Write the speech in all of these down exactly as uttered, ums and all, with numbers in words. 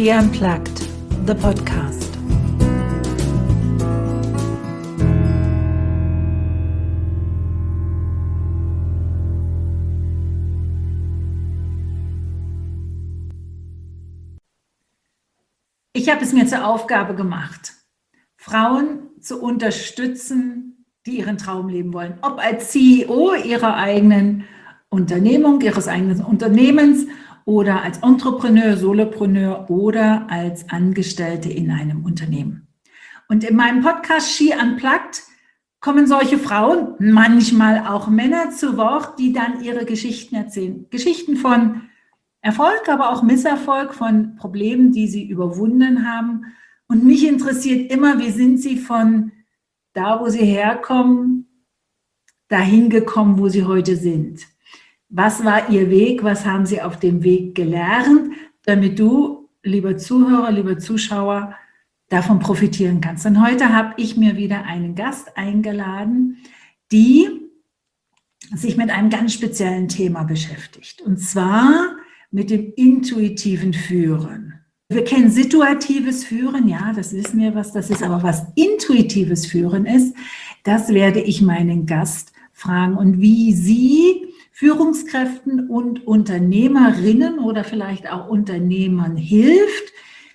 She Unplugged, the podcast. Ich habe es mir zur Aufgabe gemacht, Frauen zu unterstützen, die ihren Traum leben wollen. Ob als C E O ihrer eigenen Unternehmung, ihres eigenen Unternehmens oder als Entrepreneur, Solopreneur oder als Angestellte in einem Unternehmen. Und in meinem Podcast She Unplugged kommen solche Frauen, manchmal auch Männer zu Wort, die dann ihre Geschichten erzählen. Geschichten von Erfolg, aber auch Misserfolg, von Problemen, die sie überwunden haben. Und mich interessiert immer, wie sind sie von da, wo sie herkommen, dahin gekommen, wo sie heute sind. Was war ihr Weg? Was haben sie auf dem Weg gelernt, damit du, lieber Zuhörer, lieber Zuschauer, davon profitieren kannst? Und heute habe ich mir wieder einen Gast eingeladen, die sich mit einem ganz speziellen Thema beschäftigt. Und zwar mit dem intuitiven Führen. Wir kennen situatives Führen, ja, das wissen wir, was das ist, aber was intuitives Führen ist, das werde ich meinen Gast fragen. Und wie sie Führungskräften und Unternehmerinnen oder vielleicht auch Unternehmern hilft,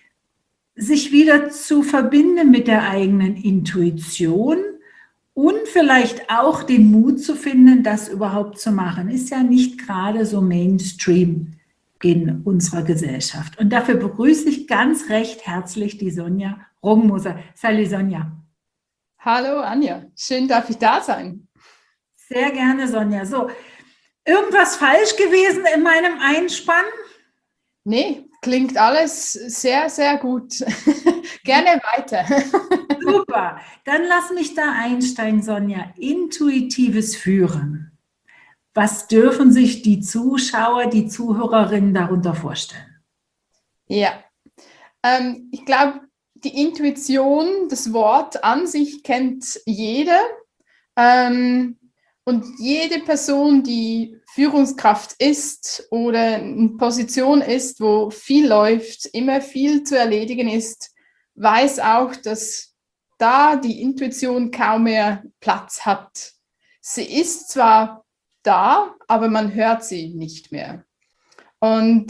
sich wieder zu verbinden mit der eigenen Intuition und vielleicht auch den Mut zu finden, das überhaupt zu machen. Ist ja nicht gerade so Mainstream in unserer Gesellschaft. Und dafür begrüße ich ganz recht herzlich die Sonja Roggmoser. Salut Sonja. Hallo Anja, schön darf ich da sein. Sehr gerne Sonja. So, irgendwas falsch gewesen in meinem Einspann? Nee, klingt alles sehr, sehr gut. Gerne weiter. Super, dann lass mich da einsteigen, Sonja. Intuitives Führen. Was dürfen sich die Zuschauer, die Zuhörerinnen darunter vorstellen? Ja, ähm, ich glaube, die Intuition, das Wort an sich kennt jeder. Ähm, und jede Person, die Führungskraft ist oder in Position ist, wo viel läuft, immer viel zu erledigen ist, weiß auch, dass da die Intuition kaum mehr Platz hat. Sie ist zwar da, aber man hört sie nicht mehr. Und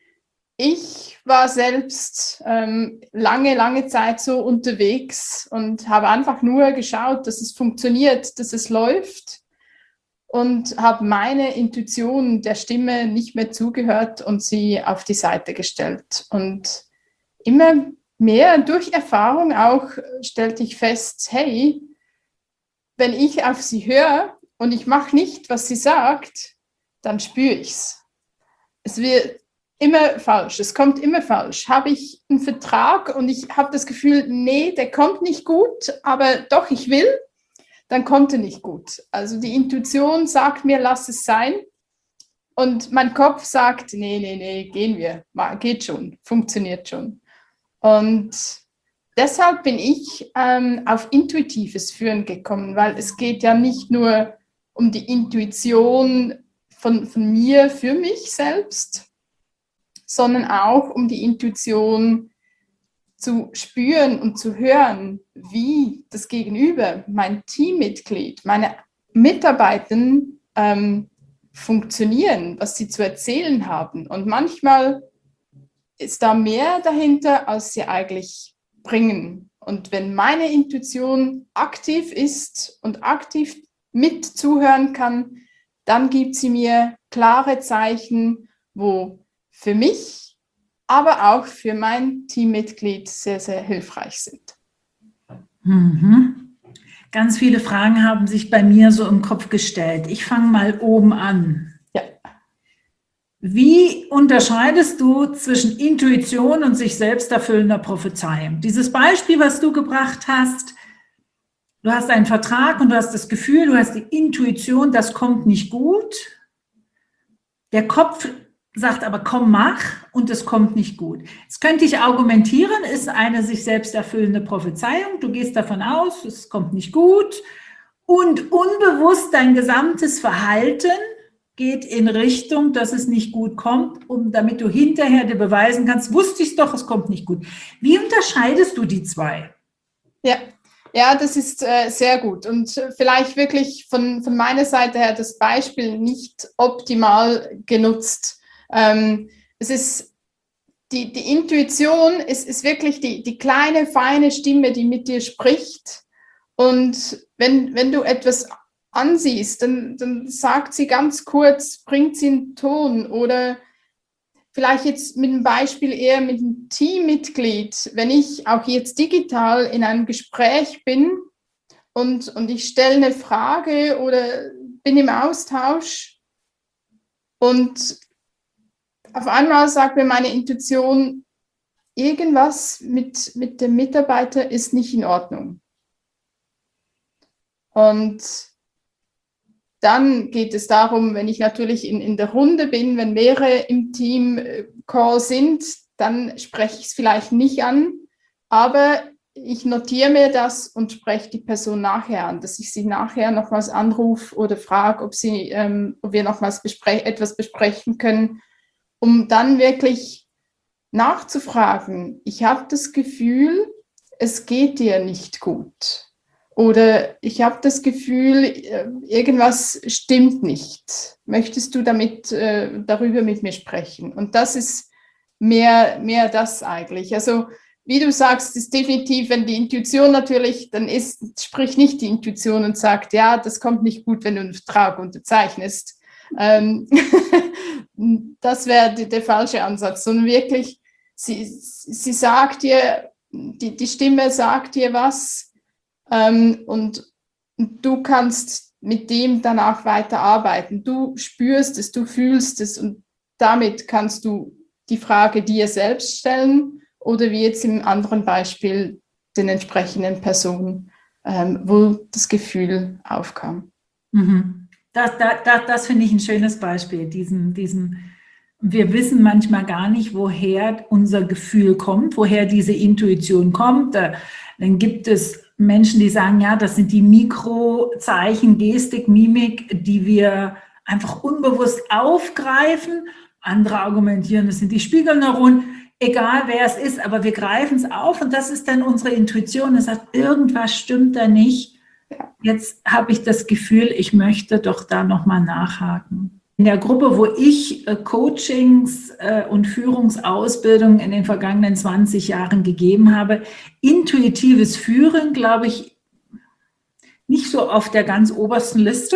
ich war selbst ähm, lange, lange Zeit so unterwegs und habe einfach nur geschaut, dass es funktioniert, dass es läuft und habe meine Intuition der Stimme nicht mehr zugehört und sie auf die Seite gestellt. Und immer mehr durch Erfahrung auch stellte ich fest, hey, wenn ich auf sie höre, und ich mache nicht, was sie sagt, dann spüre ich es. Es wird immer falsch, es kommt immer falsch. Habe ich einen Vertrag und ich habe das Gefühl, nee, der kommt nicht gut, aber doch, ich will, dann kommt er nicht gut. Also die Intuition sagt mir, lass es sein. Und mein Kopf sagt, nee, nee, nee, gehen wir, geht schon, funktioniert schon. Und deshalb bin ich ähm, auf intuitives Führen gekommen, weil es geht ja nicht nur um die Intuition von, von mir für mich selbst, sondern auch um die Intuition zu spüren und zu hören, wie das Gegenüber, mein Teammitglied, meine Mitarbeitenden ähm, funktionieren, was sie zu erzählen haben. Und manchmal ist da mehr dahinter, als sie eigentlich bringen. Und wenn meine Intuition aktiv ist und aktiv mit zuhören kann, dann gibt sie mir klare Zeichen, wo für mich, aber auch für mein Teammitglied sehr, sehr hilfreich sind. Mhm. Ganz viele Fragen haben sich bei mir so im Kopf gestellt. Ich fange mal oben an. Ja. Wie unterscheidest du zwischen Intuition und sich selbst erfüllender Prophezeiung? Dieses Beispiel, was du gebracht hast, du hast einen Vertrag und du hast das Gefühl, du hast die Intuition, das kommt nicht gut. Der Kopf sagt aber, komm, mach, und es kommt nicht gut. Jetzt könnte ich argumentieren, ist eine sich selbst erfüllende Prophezeiung. Du gehst davon aus, es kommt nicht gut und unbewusst dein gesamtes Verhalten geht in Richtung, dass es nicht gut kommt, um, damit du hinterher dir beweisen kannst, wusste ich es doch, es kommt nicht gut. Wie unterscheidest du die zwei? Ja, ja, das ist äh, sehr gut und äh, vielleicht wirklich von, von meiner Seite her das Beispiel nicht optimal genutzt. Ähm, es ist die, die Intuition ist, ist wirklich die, die kleine, feine Stimme, die mit dir spricht. Und wenn, wenn du etwas ansiehst, dann, dann sagt sie ganz kurz, bringt sie einen Ton oder vielleicht jetzt mit einem Beispiel eher mit einem Teammitglied, wenn ich auch jetzt digital in einem Gespräch bin und, und ich stelle eine Frage oder bin im Austausch und auf einmal sagt mir meine Intuition, irgendwas mit, mit dem Mitarbeiter ist nicht in Ordnung. Und dann geht es darum, wenn ich natürlich in, in der Runde bin, wenn mehrere im Team Call sind, dann spreche ich es vielleicht nicht an, aber ich notiere mir das und spreche die Person nachher an, dass ich sie nachher nochmals anrufe oder frage, ob, sie, ähm, ob wir nochmals bespre- etwas besprechen können, um dann wirklich nachzufragen. Ich habe das Gefühl, es geht dir nicht gut. Oder ich habe das Gefühl, irgendwas stimmt nicht. Möchtest du damit, äh, darüber mit mir sprechen? Und das ist mehr, mehr das eigentlich. Also wie du sagst, ist definitiv, wenn die Intuition natürlich, dann ist, spricht nicht die Intuition und sagt, ja, das kommt nicht gut, wenn du einen Vertrag unterzeichnest. Ähm das wäre der, der falsche Ansatz, sondern wirklich, sie, sie sagt dir, die, die Stimme sagt dir was, Ähm, und du kannst mit dem danach weiterarbeiten. Du spürst es, du fühlst es und damit kannst du die Frage dir selbst stellen oder wie jetzt im anderen Beispiel den entsprechenden Personen, ähm, wo das Gefühl aufkam. Mhm. Das, das, das, das finde ich ein schönes Beispiel. Diesen, diesen, wir wissen manchmal gar nicht, woher unser Gefühl kommt, woher diese Intuition kommt. Dann gibt es Menschen, die sagen, ja, das sind die Mikrozeichen, Gestik, Mimik, die wir einfach unbewusst aufgreifen. Andere argumentieren, das sind die Spiegelneuronen. Egal, wer es ist, aber wir greifen es auf und das ist dann unsere Intuition. Das sagt, irgendwas stimmt da nicht. Jetzt habe ich das Gefühl, ich möchte doch da nochmal nachhaken. In der Gruppe, wo ich äh, Coachings äh, und Führungsausbildung in den vergangenen zwanzig Jahren gegeben habe, intuitives Führen, glaube ich, nicht so auf der ganz obersten Liste.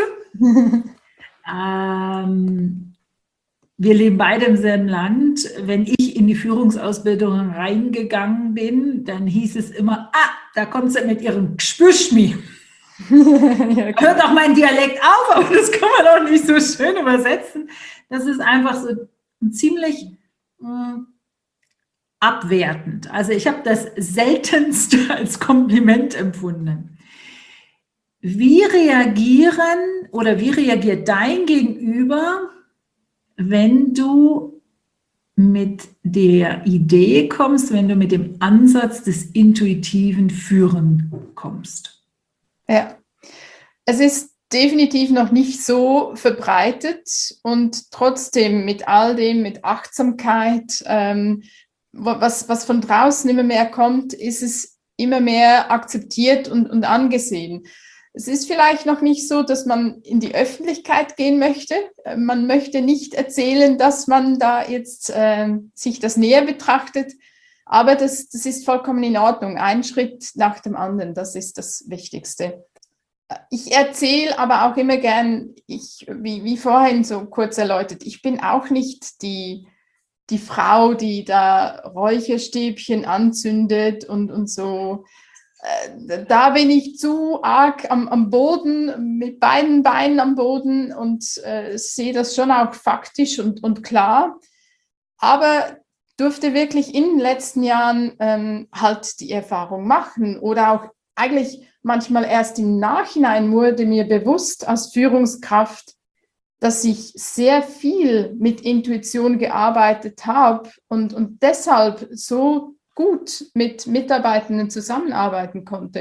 ähm, wir leben beide im selben Land. Wenn ich in die Führungsausbildung reingegangen bin, dann hieß es immer, ah, da kommt sie mit ihrem Gspüschmi. Ja, hört auch mein Dialekt auf, aber das kann man auch nicht so schön übersetzen. Das ist einfach so ziemlich äh, abwertend. Also ich habe das seltenst als Kompliment empfunden. Wie reagieren oder wie reagiert dein Gegenüber, wenn du mit der Idee kommst, wenn du mit dem Ansatz des intuitiven Führen kommst? Ja, es ist definitiv noch nicht so verbreitet und trotzdem mit all dem, mit Achtsamkeit, ähm, was, was von draußen immer mehr kommt, ist es immer mehr akzeptiert und, und angesehen. Es ist vielleicht noch nicht so, dass man in die Öffentlichkeit gehen möchte. Man möchte nicht erzählen, dass man da jetzt äh, sich das näher betrachtet. Aber das, das ist vollkommen in Ordnung. Ein Schritt nach dem anderen, das ist das Wichtigste. Ich erzähle aber auch immer gern, ich, wie, wie vorhin so kurz erläutert, ich bin auch nicht die, die Frau, die da Räucherstäbchen anzündet und, und so. Da bin ich zu arg am, am Boden, mit beiden Beinen am Boden und äh, sehe das schon auch faktisch und, und klar. Aber durfte wirklich in den letzten Jahren ähm, halt die Erfahrung machen oder auch eigentlich manchmal erst im Nachhinein wurde mir bewusst als Führungskraft, dass ich sehr viel mit Intuition gearbeitet habe und, und deshalb so gut mit Mitarbeitenden zusammenarbeiten konnte.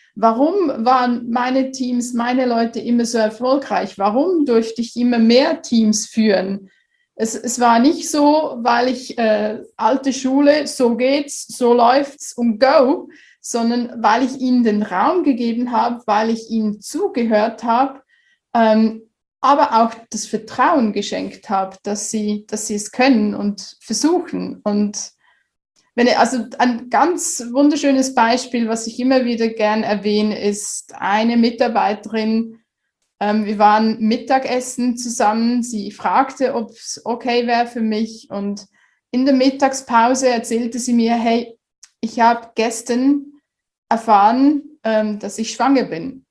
warum waren meine Teams, meine Leute immer so erfolgreich? Warum durfte ich immer mehr Teams führen? Es, es war nicht so, weil ich äh, alte Schule, so geht's, so läuft's und go, sondern weil ich ihnen den Raum gegeben habe, weil ich ihnen zugehört habe, ähm, aber auch das Vertrauen geschenkt habe, dass sie, dass sie es können und versuchen. Und wenn, also ein ganz wunderschönes Beispiel, was ich immer wieder gern erwähne, ist eine Mitarbeiterin. Ähm, wir waren Mittagessen zusammen. Sie fragte, ob es okay wäre für mich. Und in der Mittagspause erzählte sie mir, hey, ich habe gestern erfahren, ähm, dass ich schwanger bin.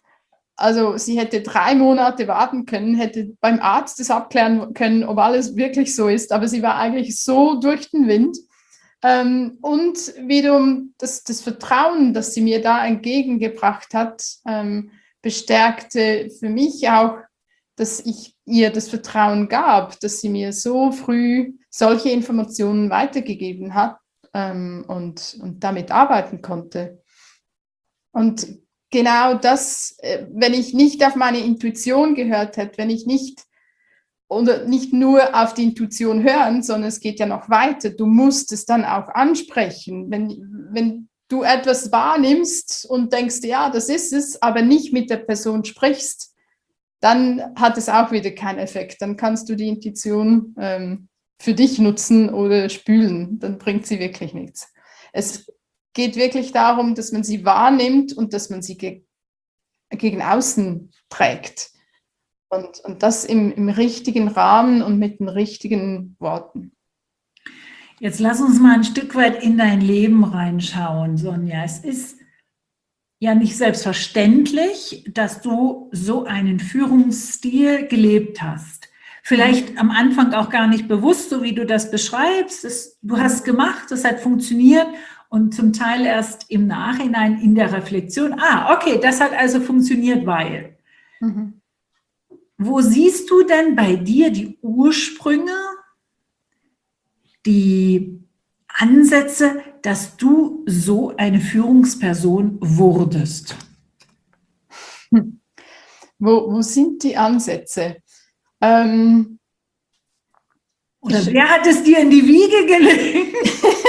Also sie hätte drei Monate warten können, hätte beim Arzt das abklären können, ob alles wirklich so ist. Aber sie war eigentlich so durch den Wind. Ähm, und wiederum das, das Vertrauen, das sie mir da entgegengebracht hat, ähm, bestärkte für mich auch, dass ich ihr das Vertrauen gab, dass sie mir so früh solche Informationen weitergegeben hat ähm, und, und damit arbeiten konnte. Und genau das, wenn ich nicht auf meine Intuition gehört hätte, wenn ich nicht oder nicht nur auf die Intuition hören, sondern es geht ja noch weiter. Du musst es dann auch ansprechen. Wenn, wenn du etwas wahrnimmst und denkst, ja, das ist es, aber nicht mit der Person sprichst, dann hat es auch wieder keinen Effekt. Dann kannst du die Intuition ähm, für dich nutzen oder spülen. Dann bringt sie wirklich nichts. Es geht wirklich darum, dass man sie wahrnimmt und dass man sie ge- gegen außen trägt. Und, und das im, im richtigen Rahmen und mit den richtigen Worten. Jetzt lass uns mal ein Stück weit in dein Leben reinschauen, Sonja. Es ist ja nicht selbstverständlich, dass du so einen Führungsstil gelebt hast. Vielleicht am Anfang auch gar nicht bewusst, so wie du das beschreibst. Es, du hast gemacht, es hat funktioniert und zum Teil erst im Nachhinein in der Reflexion. Ah, okay, das hat also funktioniert, weil. Mhm. Wo siehst du denn bei dir die Ursprünge, die Ansätze, dass du so eine Führungsperson wurdest? Hm. Wo, wo sind die Ansätze? Ähm, Oder ich, wer hat es dir in die Wiege gelegt?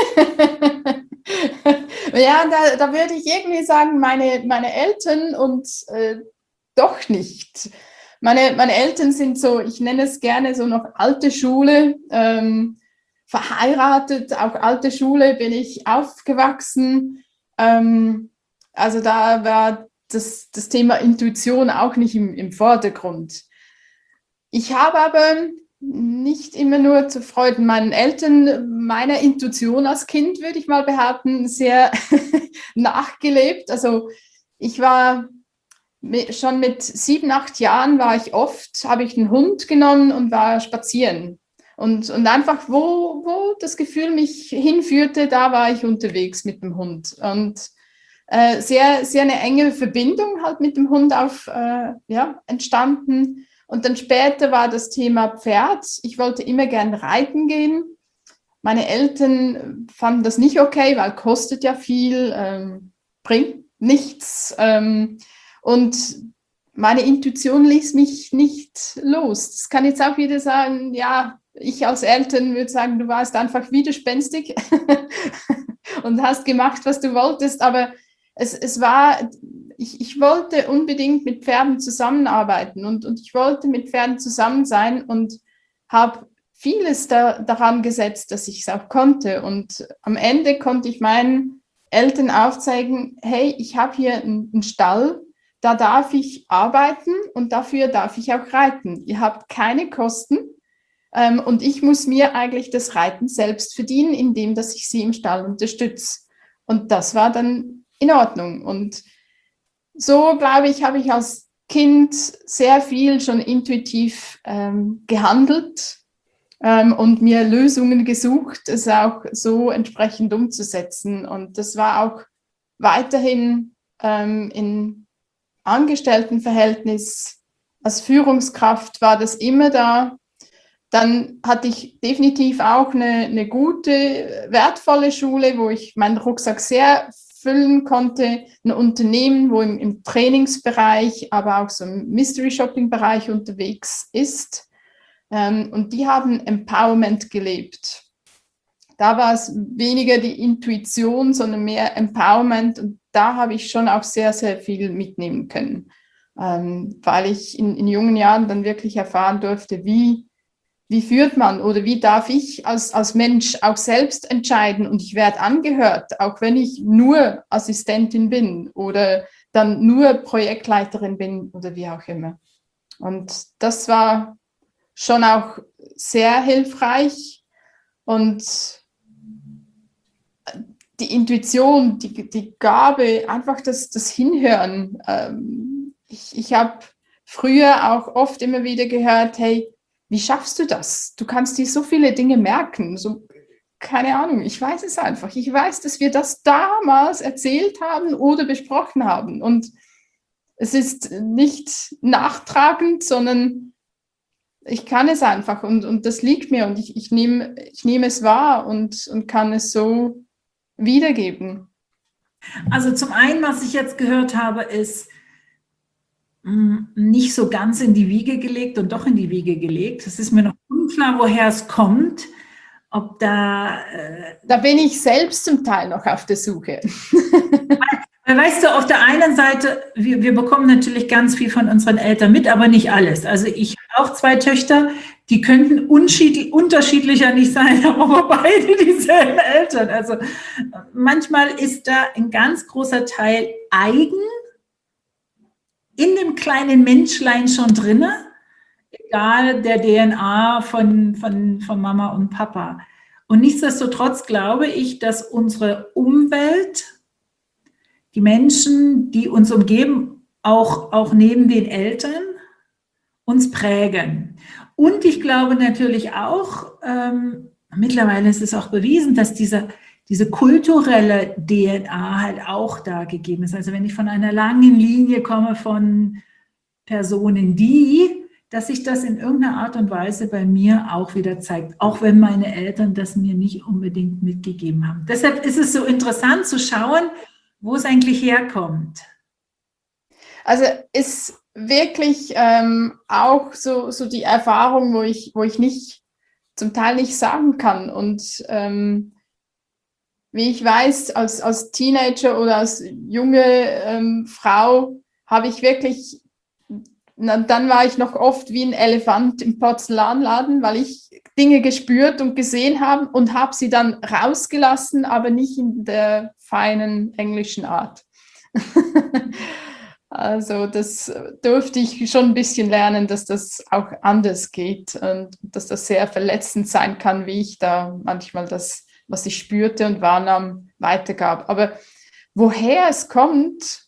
Ja, da, da würde ich irgendwie sagen, meine, meine Eltern und äh, doch nicht. Meine, meine Eltern sind so, ich nenne es gerne so noch alte Schule, ähm, verheiratet, auch alte Schule bin ich aufgewachsen. Ähm, also da war das, das Thema Intuition auch nicht im, im Vordergrund. Ich habe aber nicht immer nur zu Freuden meinen Eltern meiner Intuition als Kind, würde ich mal behaupten, sehr nachgelebt. Also ich war schon mit sieben, acht Jahren war ich oft, habe ich einen Hund genommen und war spazieren. Und, und einfach, wo, wo das Gefühl mich hinführte, da war ich unterwegs mit dem Hund. Und äh, sehr, sehr eine enge Verbindung halt mit dem Hund auf, äh, ja, entstanden. Und dann später war das Thema Pferd. Ich wollte immer gern reiten gehen. Meine Eltern fanden das nicht okay, weil kostet ja viel, ähm, bringt nichts. Ähm, und meine Intuition ließ mich nicht los. Das kann jetzt auch wieder sagen, ja, ich als Eltern würde sagen, du warst einfach widerspenstig und hast gemacht, was du wolltest. Aber es, es war, ich, ich wollte unbedingt mit Pferden zusammenarbeiten und, und ich wollte mit Pferden zusammen sein und habe vieles da, daran gesetzt, dass ich es auch konnte. Und am Ende konnte ich meinen Eltern aufzeigen, hey, ich habe hier einen, einen Stall, da darf ich arbeiten und dafür darf ich auch reiten. Ihr habt keine Kosten ähm, und ich muss mir eigentlich das Reiten selbst verdienen, indem dass ich sie im Stall unterstütze. Und das war dann in Ordnung. Und so, glaube ich, habe ich als Kind sehr viel schon intuitiv ähm, gehandelt ähm, und mir Lösungen gesucht, es auch so entsprechend umzusetzen. Und das war auch weiterhin ähm, in Angestelltenverhältnis, als Führungskraft war das immer da. Dann hatte ich definitiv auch eine, eine gute, wertvolle Schule, wo ich meinen Rucksack sehr erfüllen konnte. Ein Unternehmen, wo im, im Trainingsbereich, aber auch so im Mystery-Shopping-Bereich unterwegs ist. Ähm, und die haben Empowerment gelebt. Da war es weniger die Intuition, sondern mehr Empowerment. Und da habe ich schon auch sehr, sehr viel mitnehmen können, ähm, weil ich in, in jungen Jahren dann wirklich erfahren durfte, wie Wie führt man oder wie darf ich als, als Mensch auch selbst entscheiden und ich werde angehört, auch wenn ich nur Assistentin bin oder dann nur Projektleiterin bin oder wie auch immer. Und das war schon auch sehr hilfreich und die Intuition, die, die Gabe, einfach das, das Hinhören. Ähm, ich ich habe früher auch oft immer wieder gehört, hey, wie schaffst du das? Du kannst dir so viele Dinge merken. So, keine Ahnung, ich weiß es einfach. Ich weiß, dass wir das damals erzählt haben oder besprochen haben. Und es ist nicht nachtragend, sondern ich kann es einfach und, und das liegt mir und ich, ich nehme ich nehm es wahr und, und kann es so wiedergeben. Also zum einen, was ich jetzt gehört habe, ist, nicht so ganz in die Wiege gelegt und doch in die Wiege gelegt. Es ist mir noch unklar, woher es kommt. Ob da... Äh, da bin ich selbst zum Teil noch auf der Suche. weil, weißt du, auf der einen Seite, wir, wir bekommen natürlich ganz viel von unseren Eltern mit, aber nicht alles. Also ich habe auch zwei Töchter, die könnten unterschiedlicher nicht sein, aber beide dieselben Eltern. Also manchmal ist da ein ganz großer Teil eigen, in dem kleinen Menschlein schon drin, egal der D N A von, von, von Mama und Papa. Und nichtsdestotrotz glaube ich, dass unsere Umwelt, die Menschen, die uns umgeben, auch, auch neben den Eltern, uns prägen. Und ich glaube natürlich auch, ähm, mittlerweile ist es auch bewiesen, dass dieser diese kulturelle D N A halt auch da gegeben ist. Also wenn ich von einer langen Linie komme von Personen, die, dass sich das in irgendeiner Art und Weise bei mir auch wieder zeigt, auch wenn meine Eltern das mir nicht unbedingt mitgegeben haben. Deshalb ist es so interessant zu schauen, wo es eigentlich herkommt. Also ist wirklich ähm, auch so, so die Erfahrung, wo ich, wo ich nicht, zum Teil nicht sagen kann und ähm, wie ich weiß, als, als Teenager oder als junge ähm, Frau habe ich wirklich, na, dann war ich noch oft wie ein Elefant im Porzellanladen, weil ich Dinge gespürt und gesehen habe und habe sie dann rausgelassen, aber nicht in der feinen englischen Art. Also das durfte ich schon ein bisschen lernen, dass das auch anders geht und dass das sehr verletzend sein kann, wie ich da manchmal das, was ich spürte und wahrnahm, weitergab. Aber woher es kommt,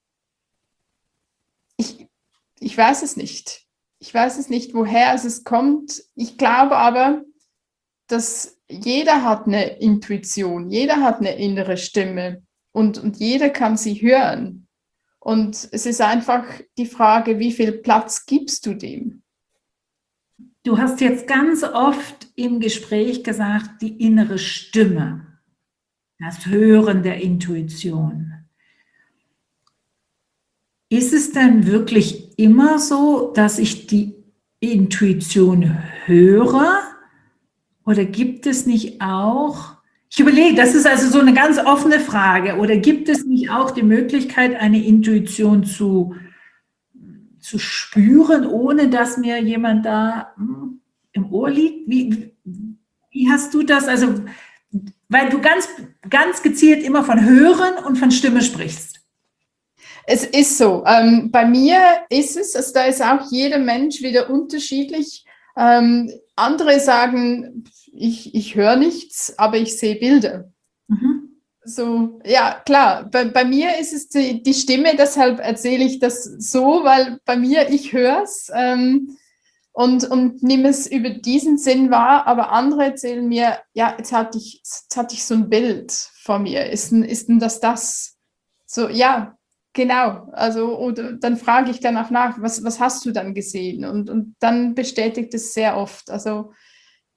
ich, ich weiß es nicht. Ich weiß es nicht, woher es kommt. Ich glaube aber, dass jeder hat eine Intuition, jeder hat eine innere Stimme und, und jeder kann sie hören. Und es ist einfach die Frage, wie viel Platz gibst du dem? Du hast jetzt ganz oft im Gespräch gesagt, die innere Stimme, das Hören der Intuition. Ist es denn wirklich immer so, dass ich die Intuition höre? Oder gibt es nicht auch, ich überlege, das ist also so eine ganz offene Frage, oder gibt es nicht auch die Möglichkeit, eine Intuition zu, zu spüren, ohne dass mir jemand da hm, im Ohr liegt? Wie, wie hast du das? Also, weil du ganz, ganz gezielt immer von Hören und von Stimme sprichst. Es ist so. Ähm, bei mir ist es, also da ist auch jeder Mensch wieder unterschiedlich. Ähm, andere sagen, ich, ich höre nichts, aber ich sehe Bilder. Mhm. So, ja, klar, bei, bei mir ist es die, die Stimme, deshalb erzähle ich das so, weil bei mir, ich höre es ähm, und, und nehme es über diesen Sinn wahr, aber andere erzählen mir, ja, jetzt hatte ich, jetzt hatte ich so ein Bild vor mir, ist denn, ist denn das das? So, ja, genau, also oder dann frage ich danach nach, was, was hast du dann gesehen? Und, und dann bestätigt es sehr oft, also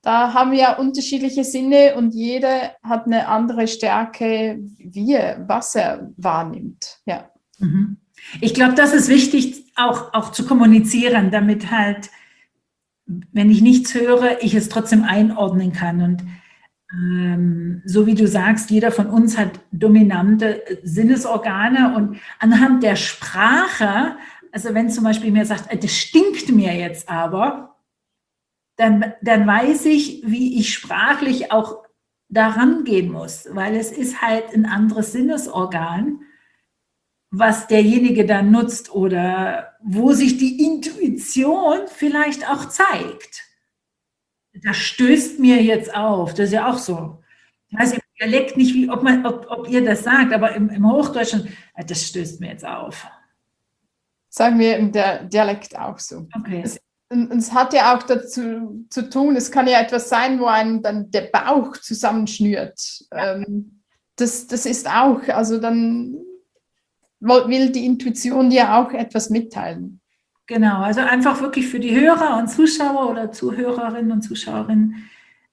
da haben wir ja unterschiedliche Sinne und jeder hat eine andere Stärke, wie er, was er wahrnimmt. Ja. Mhm. Ich glaube, das ist wichtig, auch, auch zu kommunizieren, damit halt, wenn ich nichts höre, ich es trotzdem einordnen kann. Und ähm, so wie du sagst, jeder von uns hat dominante Sinnesorgane und anhand der Sprache, also wenn zum Beispiel mir sagt, das stinkt mir jetzt aber, Dann, dann weiß ich, wie ich sprachlich auch daran gehen muss, weil es ist halt ein anderes Sinnesorgan, was derjenige dann nutzt oder wo sich die Intuition vielleicht auch zeigt. Das stößt mir jetzt auf, das ist ja auch so. Ich weiß im Dialekt nicht, wie, ob, man, ob, ob ihr das sagt, aber im, im Hochdeutschen, das stößt mir jetzt auf. Sagen wir im Dialekt auch so. Okay. Es, und es hat ja auch dazu zu tun, es kann ja etwas sein, wo einem dann der Bauch zusammenschnürt. Ja. Ähm, das, das ist auch, also dann will die Intuition dir auch etwas mitteilen. Genau, also einfach wirklich für die Hörer und Zuschauer oder Zuhörerinnen und Zuschauerinnen,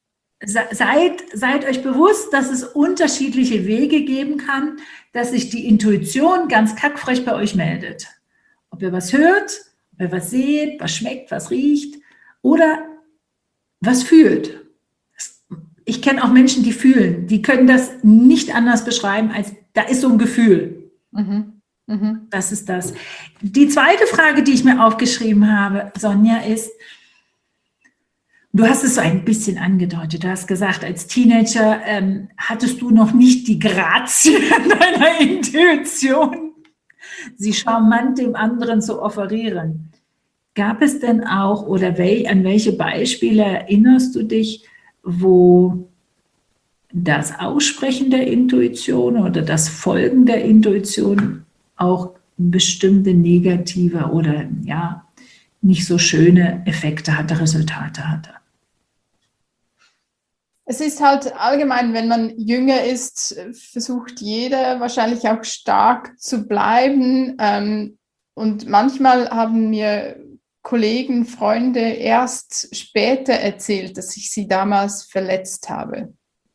seid, seid euch bewusst, dass es unterschiedliche Wege geben kann, dass sich die Intuition ganz kackfrech bei euch meldet. Ob ihr was hört, ob ihr was seht, was schmeckt, was riecht oder was fühlt. Ich kenne auch Menschen, die fühlen, die können das nicht anders beschreiben, als da ist so ein Gefühl. Mhm. Mhm. Das ist das. Die zweite Frage, die ich mir aufgeschrieben habe, Sonja, ist, du hast es so ein bisschen angedeutet, du hast gesagt, als Teenager ähm, hattest du noch nicht die Grazie deiner Intuition, sie charmant dem anderen zu offerieren. Gab es denn auch, oder wel, an welche Beispiele erinnerst du dich, wo das Aussprechen der Intuition oder das Folgen der Intuition auch bestimmte negative oder ja, nicht so schöne Effekte hatte, Resultate hatte? Es ist halt allgemein, wenn man jünger ist, versucht jeder wahrscheinlich auch stark zu bleiben. Und manchmal haben mir Kollegen, Freunde erst später erzählt, dass ich sie damals verletzt habe.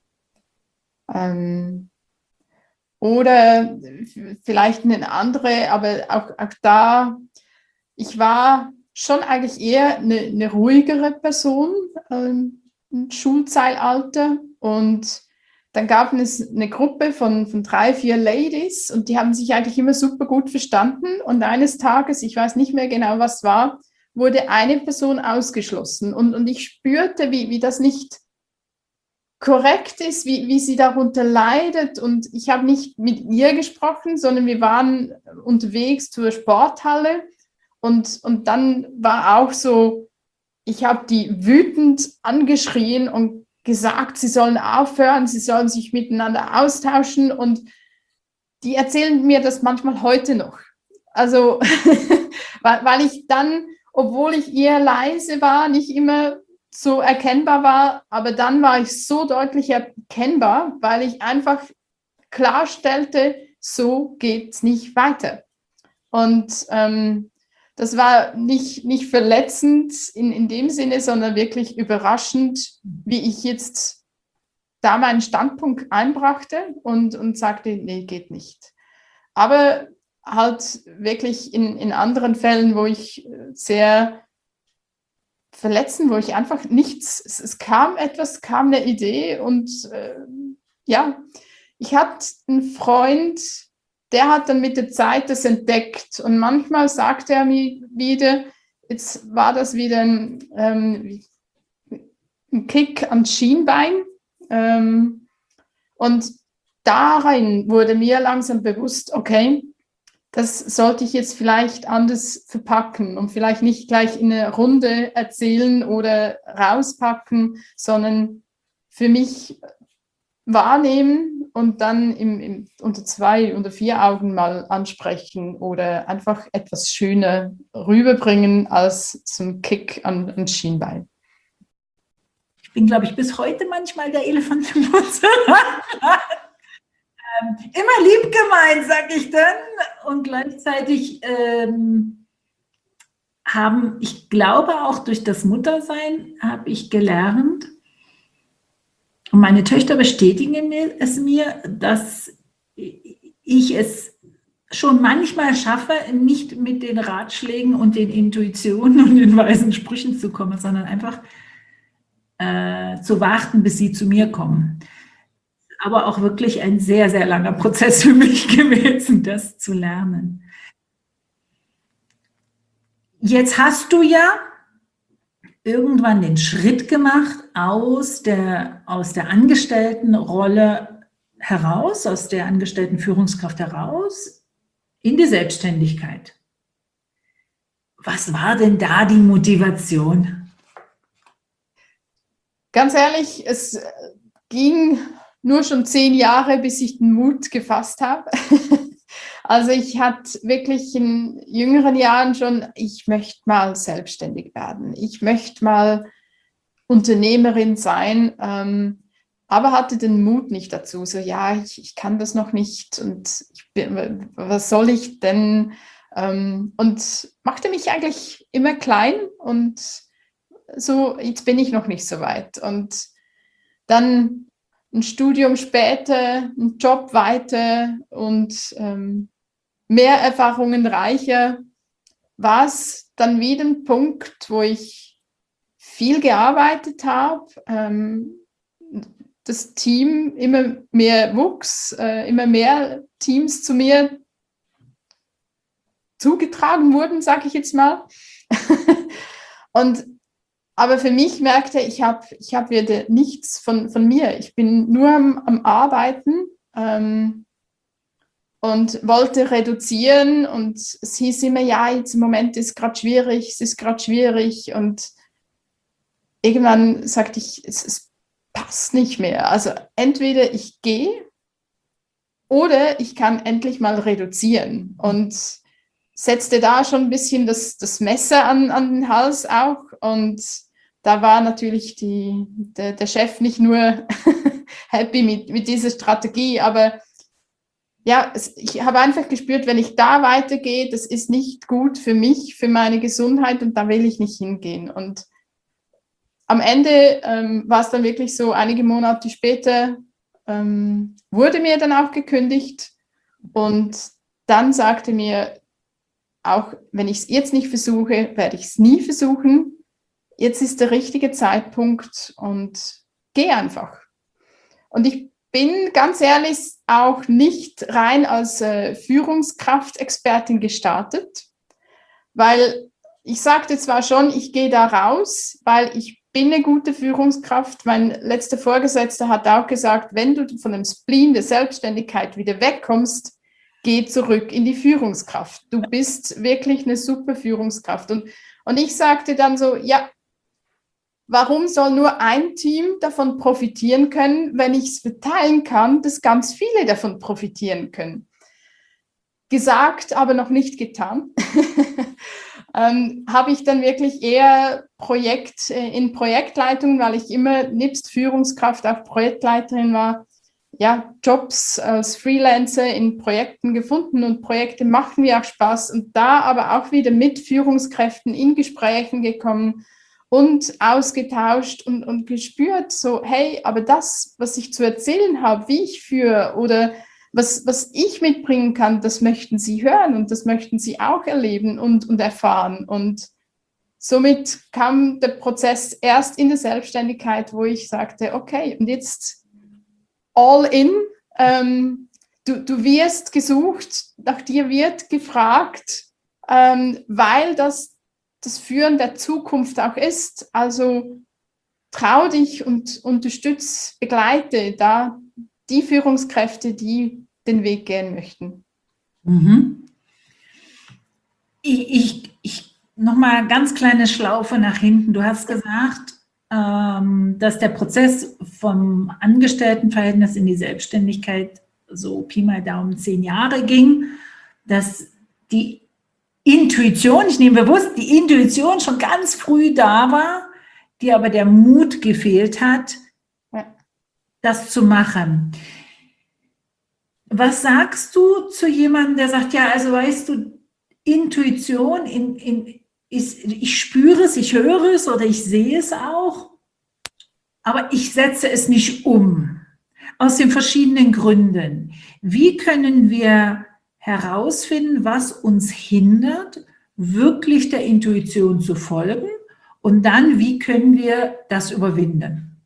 Oder vielleicht eine andere, aber auch, auch da, ich war schon eigentlich eher eine, eine ruhigere Person ähm, im Schulzeitalter und dann gab es eine Gruppe von, von drei, vier Ladies und die haben sich eigentlich immer super gut verstanden und eines Tages, ich weiß nicht mehr genau, was war, wurde eine Person ausgeschlossen und, und ich spürte, wie, wie das nicht korrekt ist, wie, wie sie darunter leidet und ich habe nicht mit ihr gesprochen, sondern wir waren unterwegs zur Sporthalle und, und dann war auch so, ich habe die wütend angeschrien und gesagt, sie sollen aufhören, sie sollen sich miteinander austauschen und die erzählen mir das manchmal heute noch. Also, weil, weil ich dann, obwohl ich eher leise war, nicht immer so erkennbar war, aber dann war ich so deutlich erkennbar, weil ich einfach klarstellte, so geht es nicht weiter. Und ähm, das war nicht, nicht verletzend in, in dem Sinne, sondern wirklich überraschend, wie ich jetzt da meinen Standpunkt einbrachte und, und sagte, nee, geht nicht. Aber halt wirklich in, in anderen Fällen, wo ich sehr verletzen, wo ich einfach nichts, es, es kam etwas, kam eine Idee und äh, ja, ich hatte einen Freund, der hat dann mit der Zeit das entdeckt und manchmal sagte er mir wieder, jetzt war das wieder ein, ähm, ein Kick ans Schienbein ähm, und darin wurde mir langsam bewusst, okay, das sollte ich jetzt vielleicht anders verpacken und vielleicht nicht gleich in eine Runde erzählen oder rauspacken, sondern für mich wahrnehmen und dann im, im, unter zwei oder vier Augen mal ansprechen oder einfach etwas schöner rüberbringen als so ein Kick an, an Schienbein. Ich bin, glaube ich, bis heute manchmal der Elefant im Mund. ähm, immer lieb gemeint, sage ich dann. Und gleichzeitig ähm, haben, ich glaube auch durch das Muttersein, habe ich gelernt, Und meine Töchter bestätigen es mir, dass ich es schon manchmal schaffe, nicht mit den Ratschlägen und den Intuitionen und den weisen Sprüchen zu kommen, sondern einfach äh, zu warten, bis sie zu mir kommen. Aber auch wirklich ein sehr, sehr langer Prozess für mich gewesen, das zu lernen. Jetzt hast du ja irgendwann den Schritt gemacht aus der, aus der Angestelltenrolle heraus, aus der Angestelltenführungskraft heraus, in die Selbstständigkeit. Was war denn da die Motivation? Ganz ehrlich, es ging nur schon zehn Jahre, bis ich den Mut gefasst habe. Also ich hatte wirklich in jüngeren Jahren schon, ich möchte mal selbstständig werden. Ich möchte mal Unternehmerin sein, ähm, aber hatte den Mut nicht dazu. So, ja, ich, ich kann das noch nicht und ich bin, was soll ich denn? Ähm, und machte mich eigentlich immer klein und so, jetzt bin ich noch nicht so weit. Und dann ein Studium später, ein Job weiter und ähm, mehr Erfahrungen reicher, war es dann wieder ein Punkt, wo ich viel gearbeitet habe, ähm, das Team immer mehr wuchs, äh, immer mehr Teams zu mir zugetragen wurden, sage ich jetzt mal. Und aber für mich merkte ich, habe ich hab wieder nichts von, von mir. Ich bin nur am, am Arbeiten ähm, und wollte reduzieren. Und es hieß immer, ja, jetzt im Moment ist es gerade schwierig, es ist gerade schwierig. Und irgendwann sagte ich, es, es passt nicht mehr. Also entweder ich gehe oder ich kann endlich mal reduzieren. Und setzte da schon ein bisschen das, das Messer an, an den Hals auch. Und da war natürlich die, der, der Chef nicht nur happy mit, mit dieser Strategie, aber ja, es, ich habe einfach gespürt, wenn ich da weitergehe, das ist nicht gut für mich, für meine Gesundheit und da will ich nicht hingehen. Und am Ende ähm, war es dann wirklich so, einige Monate später ähm, wurde mir dann auch gekündigt und dann sagte mir, auch wenn ich es jetzt nicht versuche, werde ich es nie versuchen. Jetzt ist der richtige Zeitpunkt und geh einfach. Und ich bin ganz ehrlich auch nicht rein als äh, Führungskraftexpertin gestartet, weil ich sagte zwar schon, ich gehe da raus, weil ich bin eine gute Führungskraft. Mein letzter Vorgesetzter hat auch gesagt, wenn du von dem Spleen der Selbstständigkeit wieder wegkommst, geh zurück in die Führungskraft. Du bist wirklich eine super Führungskraft. Und, und ich sagte dann so, ja, warum soll nur ein Team davon profitieren können, wenn ich es verteilen kann, dass ganz viele davon profitieren können? Gesagt, aber noch nicht getan. ähm, habe ich dann wirklich eher Projekt, äh, in Projektleitung, weil ich immer nebst Führungskraft auch Projektleiterin war, ja, Jobs als Freelancer in Projekten gefunden und Projekte machen mir auch Spaß und da aber auch wieder mit Führungskräften in Gesprächen gekommen und ausgetauscht und, und gespürt, so, hey, aber das, was ich zu erzählen habe, wie ich führe oder was, was ich mitbringen kann, das möchten Sie hören und das möchten Sie auch erleben und, und erfahren. Und somit kam der Prozess erst in der Selbstständigkeit, wo ich sagte, okay, und jetzt all in, ähm, du, du wirst gesucht, nach dir wird gefragt, ähm, weil das das Führen der Zukunft auch ist. Also trau dich und unterstütze, begleite da die Führungskräfte, die den Weg gehen möchten. Mhm. Ich, ich, ich nochmal ganz kleine Schlaufe nach hinten. Du hast gesagt, ähm, dass der Prozess vom Angestelltenverhältnis in die Selbstständigkeit so Pi mal Daumen zehn Jahre ging, dass die Intuition, ich nehme bewusst, die Intuition schon ganz früh da war, die aber der Mut gefehlt hat, ja, das zu machen. Was sagst du zu jemandem, der sagt, ja, also weißt du, Intuition, in, in, ist, ich spüre es, ich höre es oder ich sehe es auch, aber ich setze es nicht um. Aus den verschiedenen Gründen. Wie können wir herausfinden, was uns hindert, wirklich der Intuition zu folgen? Und dann, wie können wir das überwinden?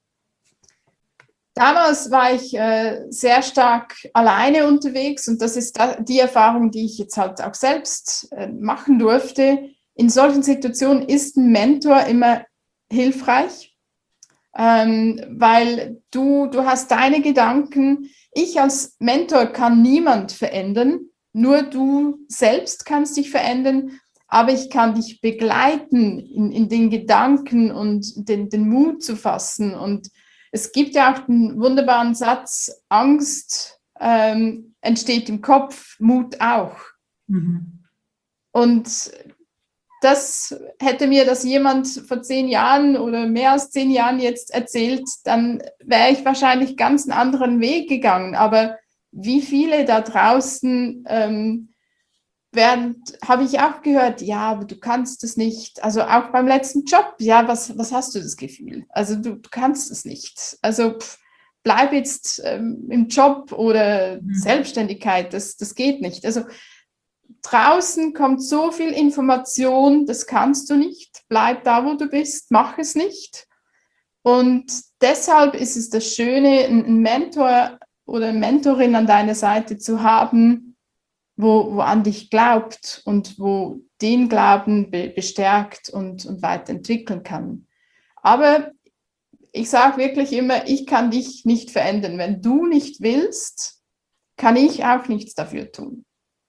Damals war ich äh, sehr stark alleine unterwegs und das ist da, die Erfahrung, die ich jetzt halt auch selbst äh, machen durfte. In solchen Situationen ist ein Mentor immer hilfreich, ähm, weil du, du hast deine Gedanken. Ich als Mentor kann niemand verändern, nur du selbst kannst dich verändern, aber ich kann dich begleiten in, in den Gedanken und den, den Mut zu fassen. Und es gibt ja auch den wunderbaren Satz, Angst ähm, entsteht im Kopf, Mut auch. Mhm. Und das hätte mir das jemand vor zehn Jahren oder mehr als zehn Jahren jetzt erzählt, dann wäre ich wahrscheinlich ganz einen anderen Weg gegangen. Aber wie viele da draußen ähm, werden, habe ich auch gehört, ja, aber du kannst es nicht. Also auch beim letzten Job, ja, was, was hast du das Gefühl? Also du, du kannst es nicht. Also pff, bleib jetzt ähm, im Job oder mhm. Selbstständigkeit, das, das geht nicht. Also draußen kommt so viel Information, das kannst du nicht. Bleib da, wo du bist, mach es nicht. Und deshalb ist es das Schöne, einen Mentor oder eine Mentorin an deiner Seite zu haben, wo, wo an dich glaubt und wo den Glauben be- bestärkt und, und weiterentwickeln kann. Aber ich sage wirklich immer, ich kann dich nicht verändern. Wenn du nicht willst, kann ich auch nichts dafür tun.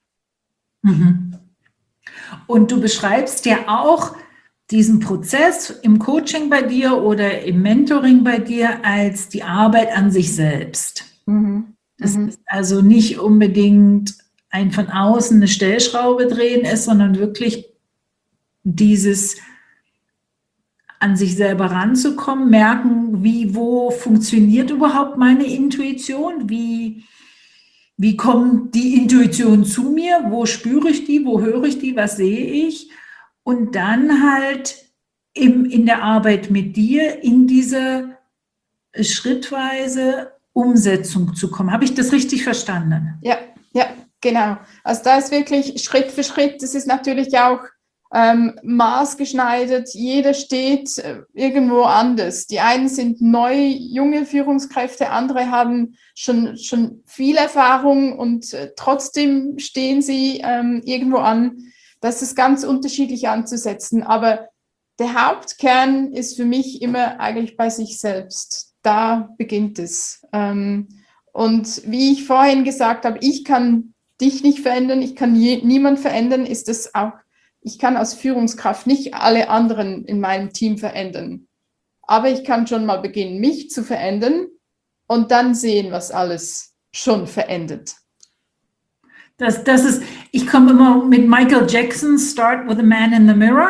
Und du beschreibst ja auch diesen Prozess im Coaching bei dir oder im Mentoring bei dir als die Arbeit an sich selbst. Mhm. Das mhm. ist also nicht unbedingt ein von außen eine Stellschraube drehen ist, sondern wirklich dieses an sich selber ranzukommen, merken, wie, wo funktioniert überhaupt meine Intuition, wie Wie kommt die Intuition zu mir? Wo spüre ich die? Wo höre ich die? Was sehe ich? Und dann halt im, in der Arbeit mit dir in diese schrittweise Umsetzung zu kommen. Habe ich das richtig verstanden? Ja, ja, genau. Also da ist wirklich Schritt für Schritt. Das ist natürlich auch ähm, maßgeschneidert. Jeder steht äh, irgendwo anders. Die einen sind neu, junge Führungskräfte, andere haben schon, schon viel Erfahrung und äh, trotzdem stehen sie ähm, irgendwo an. Das ist ganz unterschiedlich anzusetzen. Aber der Hauptkern ist für mich immer eigentlich bei sich selbst. Da beginnt es. Ähm, und wie ich vorhin gesagt habe, ich kann dich nicht verändern, ich kann je, niemand verändern, ist es auch. Ich kann als Führungskraft nicht alle anderen in meinem Team verändern. Aber ich kann schon mal beginnen, mich zu verändern und dann sehen, was alles schon verändert. Das, das ist, ich komme immer mit Michael Jackson, Start with a Man in the Mirror.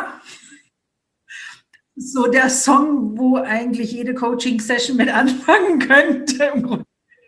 So der Song, wo eigentlich jede Coaching-Session mit anfangen könnte.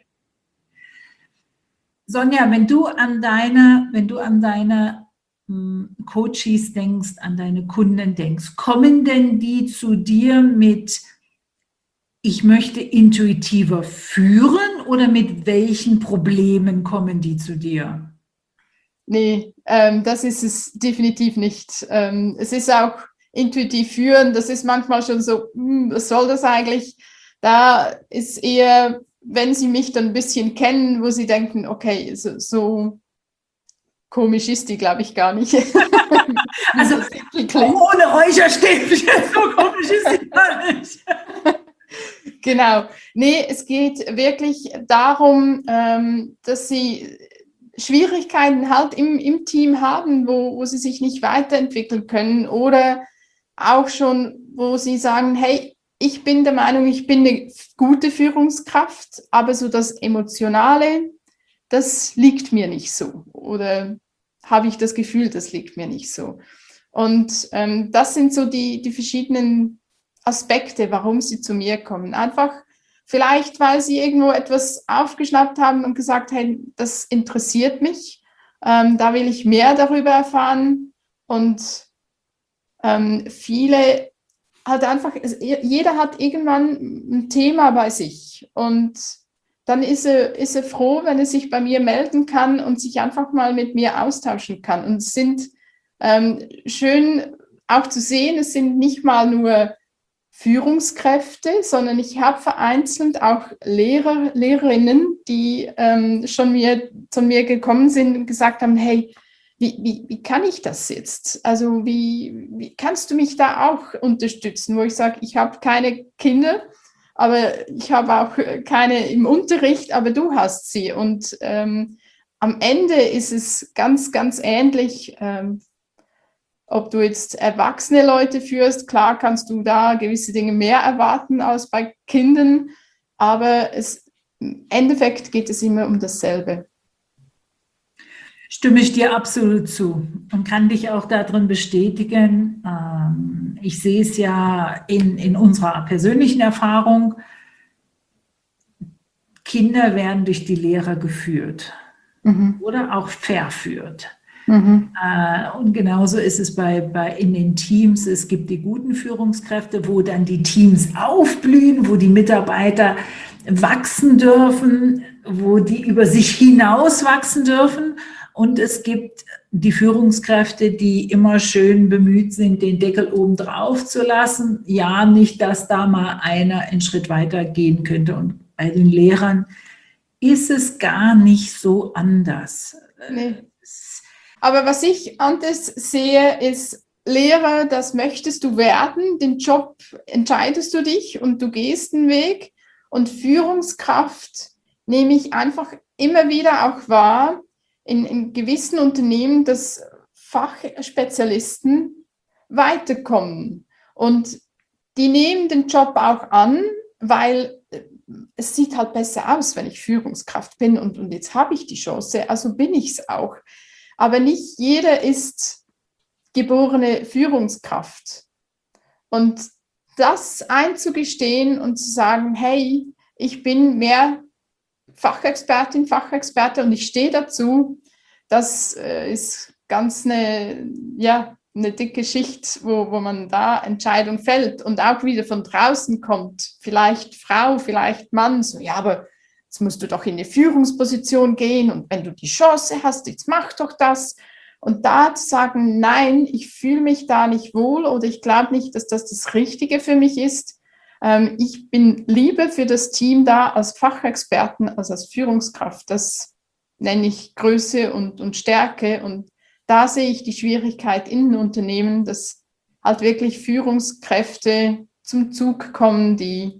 Sonja, wenn du an deine, wenn du an deine Coaches denkst, an deine Kunden denkst, kommen denn die zu dir mit, ich möchte intuitiver führen oder mit welchen Problemen kommen die zu dir? Nee, ähm, das ist es definitiv nicht. Ähm, es ist auch intuitiv führen, das ist manchmal schon so, hm, was soll das eigentlich? Da ist eher, wenn sie mich dann ein bisschen kennen, wo sie denken, okay, so, so komisch ist die, glaube ich, gar nicht. Also ohne Räucherstäbchen, so komisch ist sie gar nicht. Genau. Nee, es geht wirklich darum, ähm, dass sie Schwierigkeiten halt im, im Team haben, wo, wo sie sich nicht weiterentwickeln können oder auch schon, wo sie sagen, hey, ich bin der Meinung, ich bin eine gute Führungskraft, aber so das Emotionale, das liegt mir nicht so. Oder habe ich das Gefühl, das liegt mir nicht so. Und ähm, das sind so die, die verschiedenen Aspekte, warum sie zu mir kommen. Einfach vielleicht, weil sie irgendwo etwas aufgeschnappt haben und gesagt haben, das interessiert mich, ähm, da will ich mehr darüber erfahren. Und ähm, viele halt einfach, jeder hat irgendwann ein Thema bei sich und dann ist er, ist er froh, wenn er sich bei mir melden kann und sich einfach mal mit mir austauschen kann. Und es sind ähm, schön auch zu sehen, es sind nicht mal nur Führungskräfte, sondern ich habe vereinzelt auch Lehrer, Lehrerinnen, die ähm, schon mir, zu mir gekommen sind und gesagt haben, hey, wie, wie, wie kann ich das jetzt? Also wie, wie kannst du mich da auch unterstützen? Wo ich sage, ich habe keine Kinder, aber ich habe auch keine im Unterricht, aber du hast sie. Und ähm, am Ende ist es ganz, ganz ähnlich, ähm, ob du jetzt erwachsene Leute führst. Klar kannst du da gewisse Dinge mehr erwarten als bei Kindern, aber es, im Endeffekt geht es immer um dasselbe. Stimme ich dir absolut zu und kann dich auch darin bestätigen. Ähm, ich sehe es ja in, in unserer persönlichen Erfahrung, Kinder werden durch die Lehrer geführt mhm. oder auch verführt. Mhm. Äh, und genauso ist es bei, bei in den Teams. Es gibt die guten Führungskräfte, wo dann die Teams aufblühen, wo die Mitarbeiter wachsen dürfen, wo die über sich hinaus wachsen dürfen. Und es gibt die Führungskräfte, die immer schön bemüht sind, den Deckel oben drauf zu lassen. Ja, nicht, dass da mal einer einen Schritt weiter gehen könnte. Und bei den Lehrern ist es gar nicht so anders. Nee. Aber was ich anders sehe, ist, Lehrer, das möchtest du werden, den Job entscheidest du dich und du gehst den Weg. Und Führungskraft nehme ich einfach immer wieder auch wahr, in, in gewissen Unternehmen, dass Fachspezialisten weiterkommen. Und die nehmen den Job auch an, weil es sieht halt besser aus, wenn ich Führungskraft bin und, und jetzt habe ich die Chance, also bin ich es auch. Aber nicht jeder ist geborene Führungskraft. Und das einzugestehen und zu sagen, hey, ich bin mehr Fachexpertin, Fachexperte und ich stehe dazu, das äh, ist ganz eine, ja, eine dicke Schicht, wo, wo man da Entscheidung fällt und auch wieder von draußen kommt, vielleicht Frau, vielleicht Mann, so, ja, aber jetzt musst du doch in eine Führungsposition gehen und wenn du die Chance hast, jetzt mach doch das. Und da zu sagen, nein, ich fühle mich da nicht wohl oder ich glaube nicht, dass das das Richtige für mich ist. Ähm, ich bin lieber für das Team da als Fachexperten, als als Führungskraft. Das nenne ich Größe und, und Stärke. Und da sehe ich die Schwierigkeit in den Unternehmen, dass halt wirklich Führungskräfte zum Zug kommen, die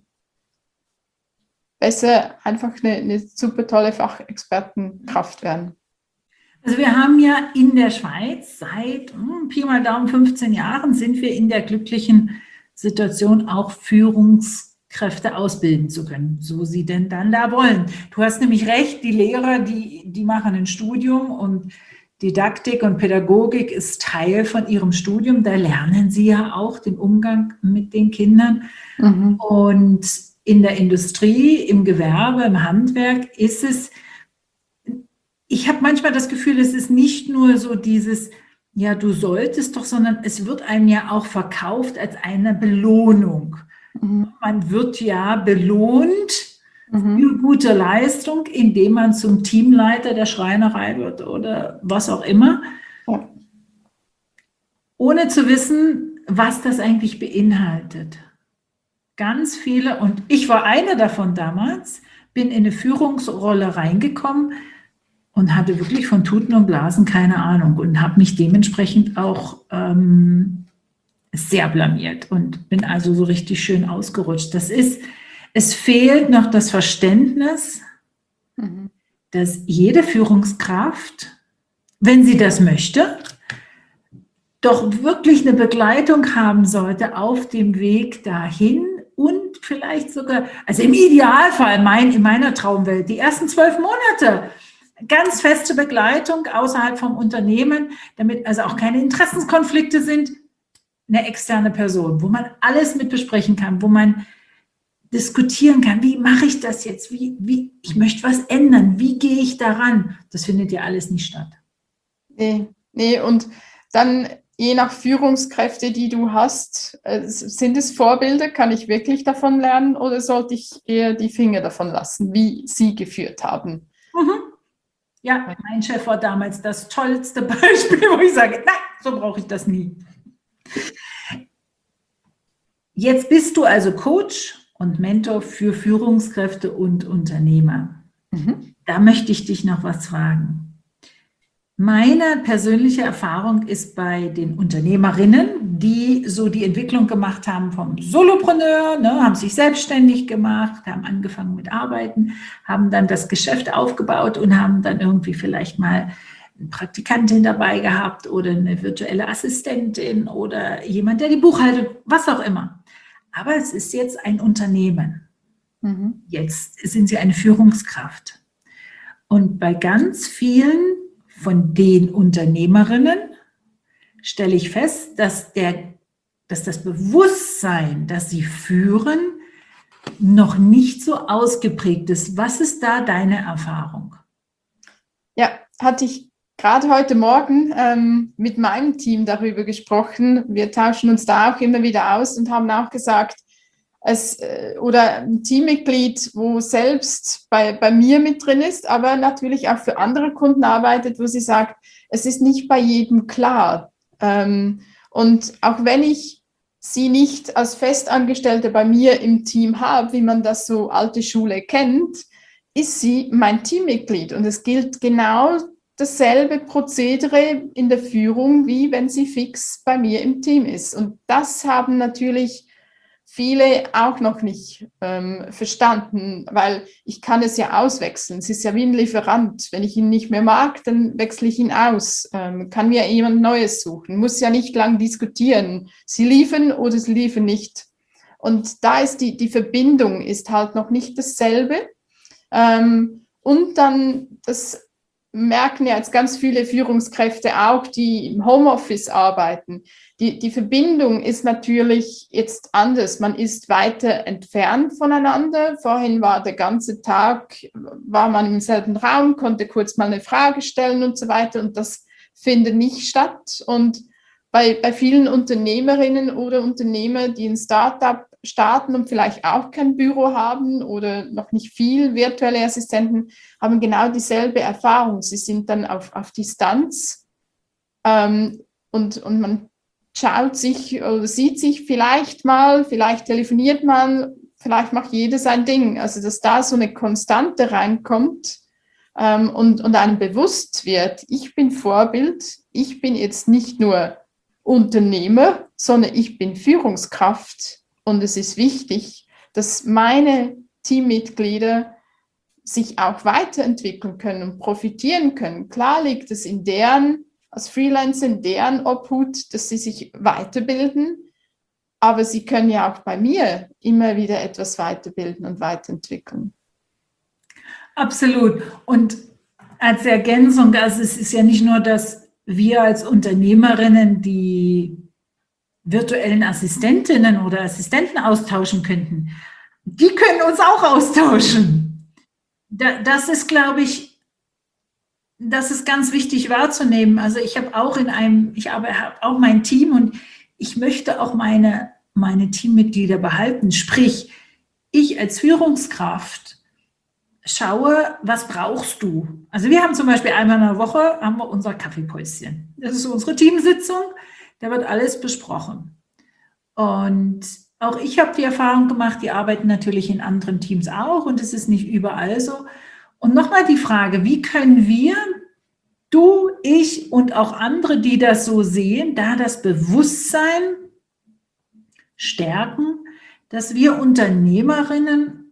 besser einfach eine, eine super tolle Fachexpertenkraft werden. Also wir haben ja in der Schweiz seit hm, Pi mal Daumen fünfzehn Jahren sind wir in der glücklichen Situation, auch Führungskräfte ausbilden zu können, so sie denn dann da wollen. Du hast nämlich recht, die Lehrer, die, die machen ein Studium und Didaktik und Pädagogik ist Teil von ihrem Studium. Da lernen sie ja auch den Umgang mit den Kindern. Mhm. Und in der Industrie, im Gewerbe, im Handwerk ist es, ich habe manchmal das Gefühl, es ist nicht nur so dieses, ja, du solltest doch, sondern es wird einem ja auch verkauft als eine Belohnung. Mhm. Man wird ja belohnt mhm. für gute Leistung, indem man zum Teamleiter der Schreinerei wird oder was auch immer, ja. ohne zu wissen, was das eigentlich beinhaltet. Ganz viele, und ich war eine davon damals, bin in eine Führungsrolle reingekommen und hatte wirklich von Tuten und Blasen keine Ahnung und habe mich dementsprechend auch ähm, sehr blamiert und bin also so richtig schön ausgerutscht. Das ist, es fehlt noch das Verständnis, mhm. dass jede Führungskraft, wenn sie das möchte, doch wirklich eine Begleitung haben sollte auf dem Weg dahin und vielleicht sogar, also im Idealfall, mein, in meiner Traumwelt, die ersten zwölf Monate, ganz feste Begleitung außerhalb vom Unternehmen, damit also auch keine Interessenskonflikte sind, eine externe Person, wo man alles mit besprechen kann, wo man diskutieren kann, wie mache ich das jetzt, wie, wie, ich möchte was ändern, wie gehe ich daran? Das findet ja alles nicht statt. Nee, nee, und dann je nach Führungskräfte, die du hast, äh, sind es Vorbilder? Kann ich wirklich davon lernen oder sollte ich eher die Finger davon lassen, wie sie geführt haben? Mhm. Ja, mein Chef war damals das tollste Beispiel, wo ich sage, nein, so brauche ich das nie. Jetzt bist du also Coach und Mentor für Führungskräfte und Unternehmer. Mhm. Da möchte ich dich noch was fragen. Meine persönliche Erfahrung ist bei den Unternehmerinnen, die so die Entwicklung gemacht haben vom Solopreneur, ne, haben sich selbstständig gemacht, haben angefangen mit Arbeiten, haben dann das Geschäft aufgebaut und haben dann irgendwie vielleicht mal eine Praktikantin dabei gehabt oder eine virtuelle Assistentin oder jemand, der die Buchhaltung, was auch immer. Aber es ist jetzt ein Unternehmen. Mhm. Jetzt sind sie eine Führungskraft. Und bei ganz vielen von den Unternehmerinnen stelle ich fest, dass, der, dass das Bewusstsein, das sie führen, noch nicht so ausgeprägt ist. Was ist da deine Erfahrung? Ja, hatte ich gerade heute Morgen ähm, mit meinem Team darüber gesprochen. Wir tauschen uns da auch immer wieder aus und haben auch gesagt, es, äh, oder ein Teammitglied, wo selbst bei, bei mir mit drin ist, aber natürlich auch für andere Kunden arbeitet, wo sie sagt, es ist nicht bei jedem klar. Ähm, und auch wenn ich sie nicht als Festangestellte bei mir im Team habe, wie man das so alte Schule kennt, ist sie mein Teammitglied. Und es gilt genau dasselbe Prozedere in der Führung, wie wenn sie fix bei mir im Team ist. Und das haben natürlich viele auch noch nicht ähm, verstanden, weil ich kann es ja auswechseln. Es ist ja wie ein Lieferant. Wenn ich ihn nicht mehr mag, dann wechsle ich ihn aus. Ähm, kann mir jemand Neues suchen. Muss ja nicht lang diskutieren. Sie liefern oder sie liefern nicht. Und da ist die, die Verbindung ist halt noch nicht dasselbe. Ähm, und dann, das merken ja jetzt ganz viele Führungskräfte auch, die im Homeoffice arbeiten. Die, die Verbindung ist natürlich jetzt anders. Man ist weiter entfernt voneinander. Vorhin war der ganze Tag, war man im selben Raum, konnte kurz mal eine Frage stellen und so weiter. Und das findet nicht statt. Und bei, bei vielen Unternehmerinnen oder Unternehmer, die ein Startup starten und vielleicht auch kein Büro haben oder noch nicht viel virtuelle Assistenten, haben genau dieselbe Erfahrung. Sie sind dann auf, auf Distanz ähm, und, und man schaut sich oder sieht sich vielleicht mal, vielleicht telefoniert man, vielleicht macht jeder sein Ding. Also dass da so eine Konstante reinkommt ähm, und, und einem bewusst wird, ich bin Vorbild, ich bin jetzt nicht nur Unternehmer, sondern ich bin Führungskraft. Und es ist wichtig, dass meine Teammitglieder sich auch weiterentwickeln können und profitieren können. Klar liegt es in deren, als Freelancer, in deren Obhut, dass sie sich weiterbilden, aber sie können ja auch bei mir immer wieder etwas weiterbilden und weiterentwickeln. Absolut. Und als Ergänzung, also es ist ja nicht nur, dass wir als Unternehmerinnen die virtuellen Assistentinnen oder Assistenten austauschen könnten. Die können uns auch austauschen. Das ist, glaube ich, das ist ganz wichtig wahrzunehmen. Also ich habe auch in einem, ich habe auch mein Team und ich möchte auch meine, meine Teammitglieder behalten. Sprich, ich als Führungskraft schaue, was brauchst du? Also wir haben zum Beispiel einmal in der Woche haben wir unser Kaffeepäuschen. Das ist so unsere Teamsitzung. Da wird alles besprochen. Und auch ich habe die Erfahrung gemacht, die arbeiten natürlich in anderen Teams auch und es ist nicht überall so. Und nochmal die Frage, wie können wir, du, ich und auch andere, die das so sehen, da das Bewusstsein stärken, dass wir Unternehmerinnen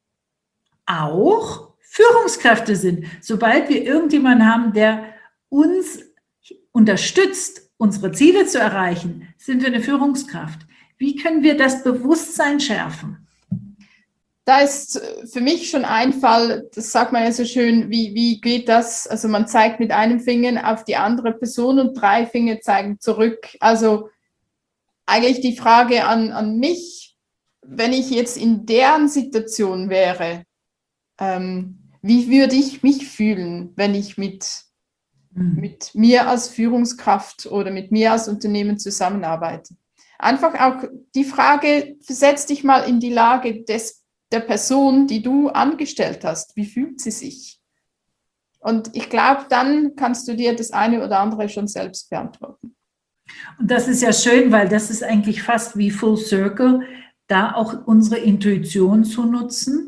auch Führungskräfte sind. Sobald wir irgendjemanden haben, der uns unterstützt, unsere Ziele zu erreichen, sind wir eine Führungskraft. Wie können wir das Bewusstsein schärfen? Da ist für mich schon ein Fall, das sagt man ja so schön, wie, wie geht das? Also man zeigt mit einem Finger auf die andere Person und drei Finger zeigen zurück. Also eigentlich die Frage an, an mich, wenn ich jetzt in deren Situation wäre, ähm, wie würde ich mich fühlen, wenn ich mit mhm. mit mir als Führungskraft oder mit mir als Unternehmen zusammenarbeite. Einfach auch die Frage, versetz dich mal in die Lage des, der Person, die du angestellt hast. Wie fühlt sie sich? Und ich glaube, dann kannst du dir das eine oder andere schon selbst beantworten. Und das ist ja schön, weil das ist eigentlich fast wie Full Circle, da auch unsere Intuition zu nutzen.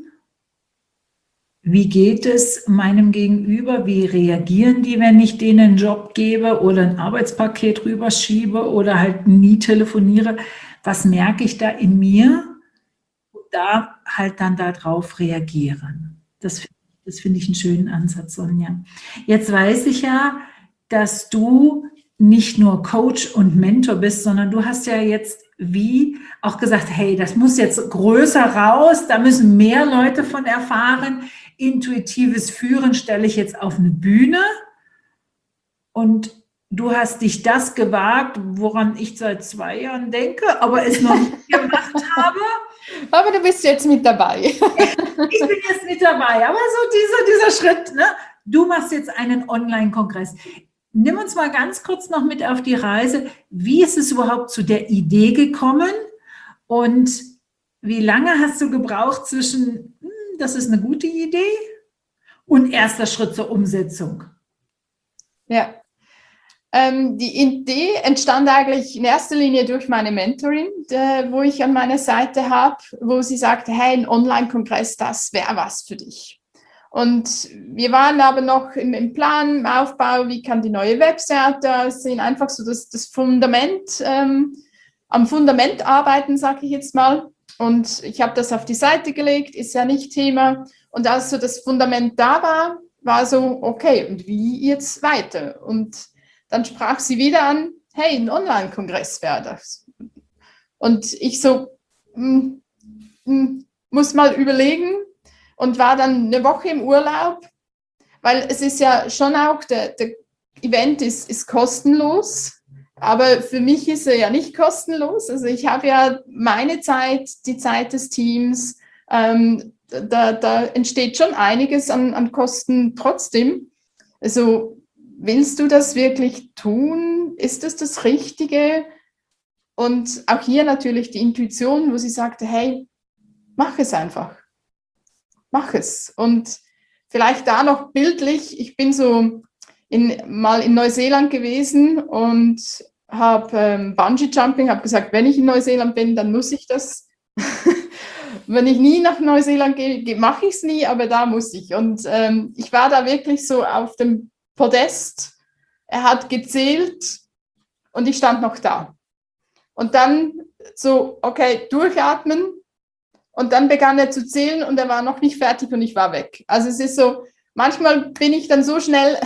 Wie geht es meinem Gegenüber? Wie reagieren die, wenn ich denen einen Job gebe oder ein Arbeitspaket rüberschiebe oder halt nie telefoniere? Was merke ich da in mir? Und da halt dann darauf reagieren. Das, das finde ich einen schönen Ansatz, Sonja. Jetzt weiß ich ja, dass du nicht nur Coach und Mentor bist, sondern du hast ja jetzt wie auch gesagt, hey, das muss jetzt größer raus, da müssen mehr Leute von erfahren. Intuitives Führen stelle ich jetzt auf eine Bühne und du hast dich das gewagt, woran ich seit zwei Jahren denke, aber es noch nicht gemacht habe. Aber du bist jetzt mit dabei. Ich bin jetzt mit dabei, aber so dieser, dieser Schritt, ne? Du machst jetzt einen Online-Kongress. Nimm uns mal ganz kurz noch mit auf die Reise. Wie ist es überhaupt zu der Idee gekommen und wie lange hast du gebraucht zwischen, hm, das ist eine gute Idee und erster Schritt zur Umsetzung? Ja, ähm, die Idee entstand eigentlich in erster Linie durch meine Mentorin, der, wo ich an meiner Seite habe, wo sie sagte, hey, ein Online-Kongress, das wäre was für dich. Und wir waren aber noch im, im Plan, im Aufbau, wie kann die neue Webseite aussehen, einfach so das, das Fundament, ähm, am Fundament arbeiten, sage ich jetzt mal. Und ich habe das auf die Seite gelegt, ist ja nicht Thema. Und als so das Fundament da war, war so, okay, und wie jetzt weiter? Und dann sprach sie wieder an, hey, ein Online-Kongress wäre das. Und ich so, m, m, muss mal überlegen, und war dann eine Woche im Urlaub, weil es ist ja schon auch, der, der Event ist, ist kostenlos, aber für mich ist er ja nicht kostenlos. Also ich habe ja meine Zeit, die Zeit des Teams, ähm, da, da entsteht schon einiges an, an Kosten trotzdem. Also willst du das wirklich tun? Ist das das Richtige? Und auch hier natürlich die Intuition, wo sie sagte, hey, mach es einfach. Mach es. Und vielleicht da noch bildlich, ich bin so in, mal in Neuseeland gewesen und habe ähm, Bungee-Jumping, habe gesagt, wenn ich in Neuseeland bin, dann muss ich das. Wenn ich nie nach Neuseeland gehe, mache ich es nie, aber da muss ich. Und ähm, ich war da wirklich so auf dem Podest, er hat gezählt und ich stand noch da. Und dann so, okay, durchatmen. Und dann begann er zu zählen und er war noch nicht fertig und ich war weg. Also es ist so, manchmal bin ich dann so schnell,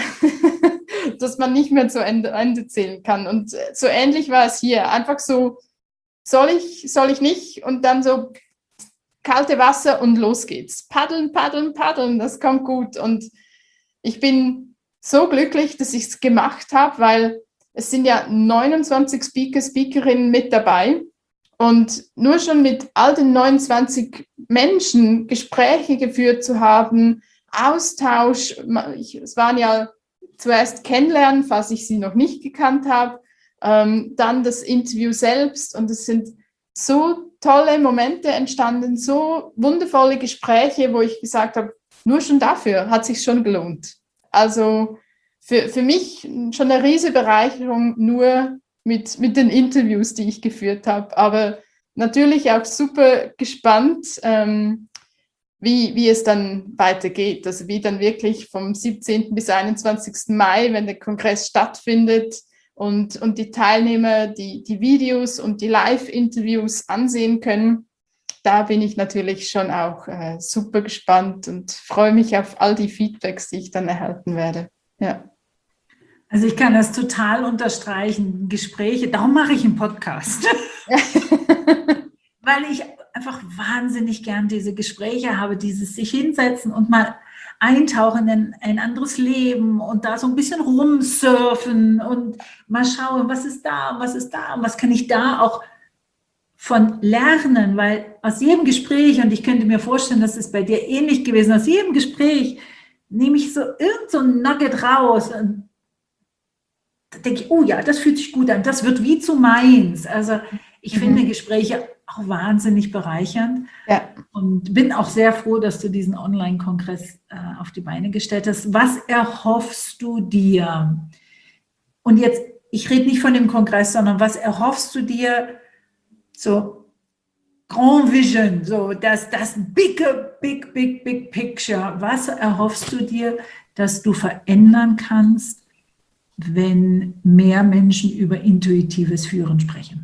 dass man nicht mehr zu Ende, Ende zählen kann. Und so ähnlich war es hier. Einfach so, soll ich, soll ich nicht? Und dann so kalte Wasser und los geht's. Paddeln, paddeln, paddeln, das kommt gut. Und ich bin so glücklich, dass ich es gemacht habe, weil es sind ja neunundzwanzig Speaker, Speakerinnen mit dabei. Und nur schon mit all den neunundzwanzig Menschen Gespräche geführt zu haben, Austausch, ich, es waren ja zuerst Kennenlernen, falls ich sie noch nicht gekannt habe, ähm, dann das Interview selbst und es sind so tolle Momente entstanden, so wundervolle Gespräche, wo ich gesagt habe, nur schon dafür hat es sich schon gelohnt. Also für, für mich schon eine riesige Bereicherung, nur Mit, mit den Interviews, die ich geführt habe. Aber natürlich auch super gespannt, ähm, wie, wie es dann weitergeht. Also wie dann wirklich vom siebzehnten bis einundzwanzigsten Mai, wenn der Kongress stattfindet und, und die Teilnehmer die, die Videos und die Live-Interviews ansehen können. Da bin ich natürlich schon auch äh, super gespannt und freue mich auf all die Feedbacks, die ich dann erhalten werde. Ja. Also ich kann das total unterstreichen, Gespräche, darum mache ich einen Podcast, weil ich einfach wahnsinnig gern diese Gespräche habe, dieses sich hinsetzen und mal eintauchen in ein anderes Leben und da so ein bisschen rumsurfen und mal schauen, was ist da, was ist da und was kann ich da auch von lernen, weil aus jedem Gespräch, und ich könnte mir vorstellen, das ist bei dir ähnlich gewesen, aus jedem Gespräch nehme ich so irgend so ein Nugget raus und da denke ich, oh ja, das fühlt sich gut an, das wird wie zu meins. Also ich Mhm. finde Gespräche auch wahnsinnig bereichernd. Ja. Und bin auch sehr froh, dass du diesen Online-Kongress äh, auf die Beine gestellt hast. Was erhoffst du dir? Und jetzt, ich rede nicht von dem Kongress, sondern was erhoffst du dir, so Grand Vision, so das, das big, big, big, big picture. Was erhoffst du dir, dass du verändern kannst, wenn mehr Menschen über intuitives Führen sprechen?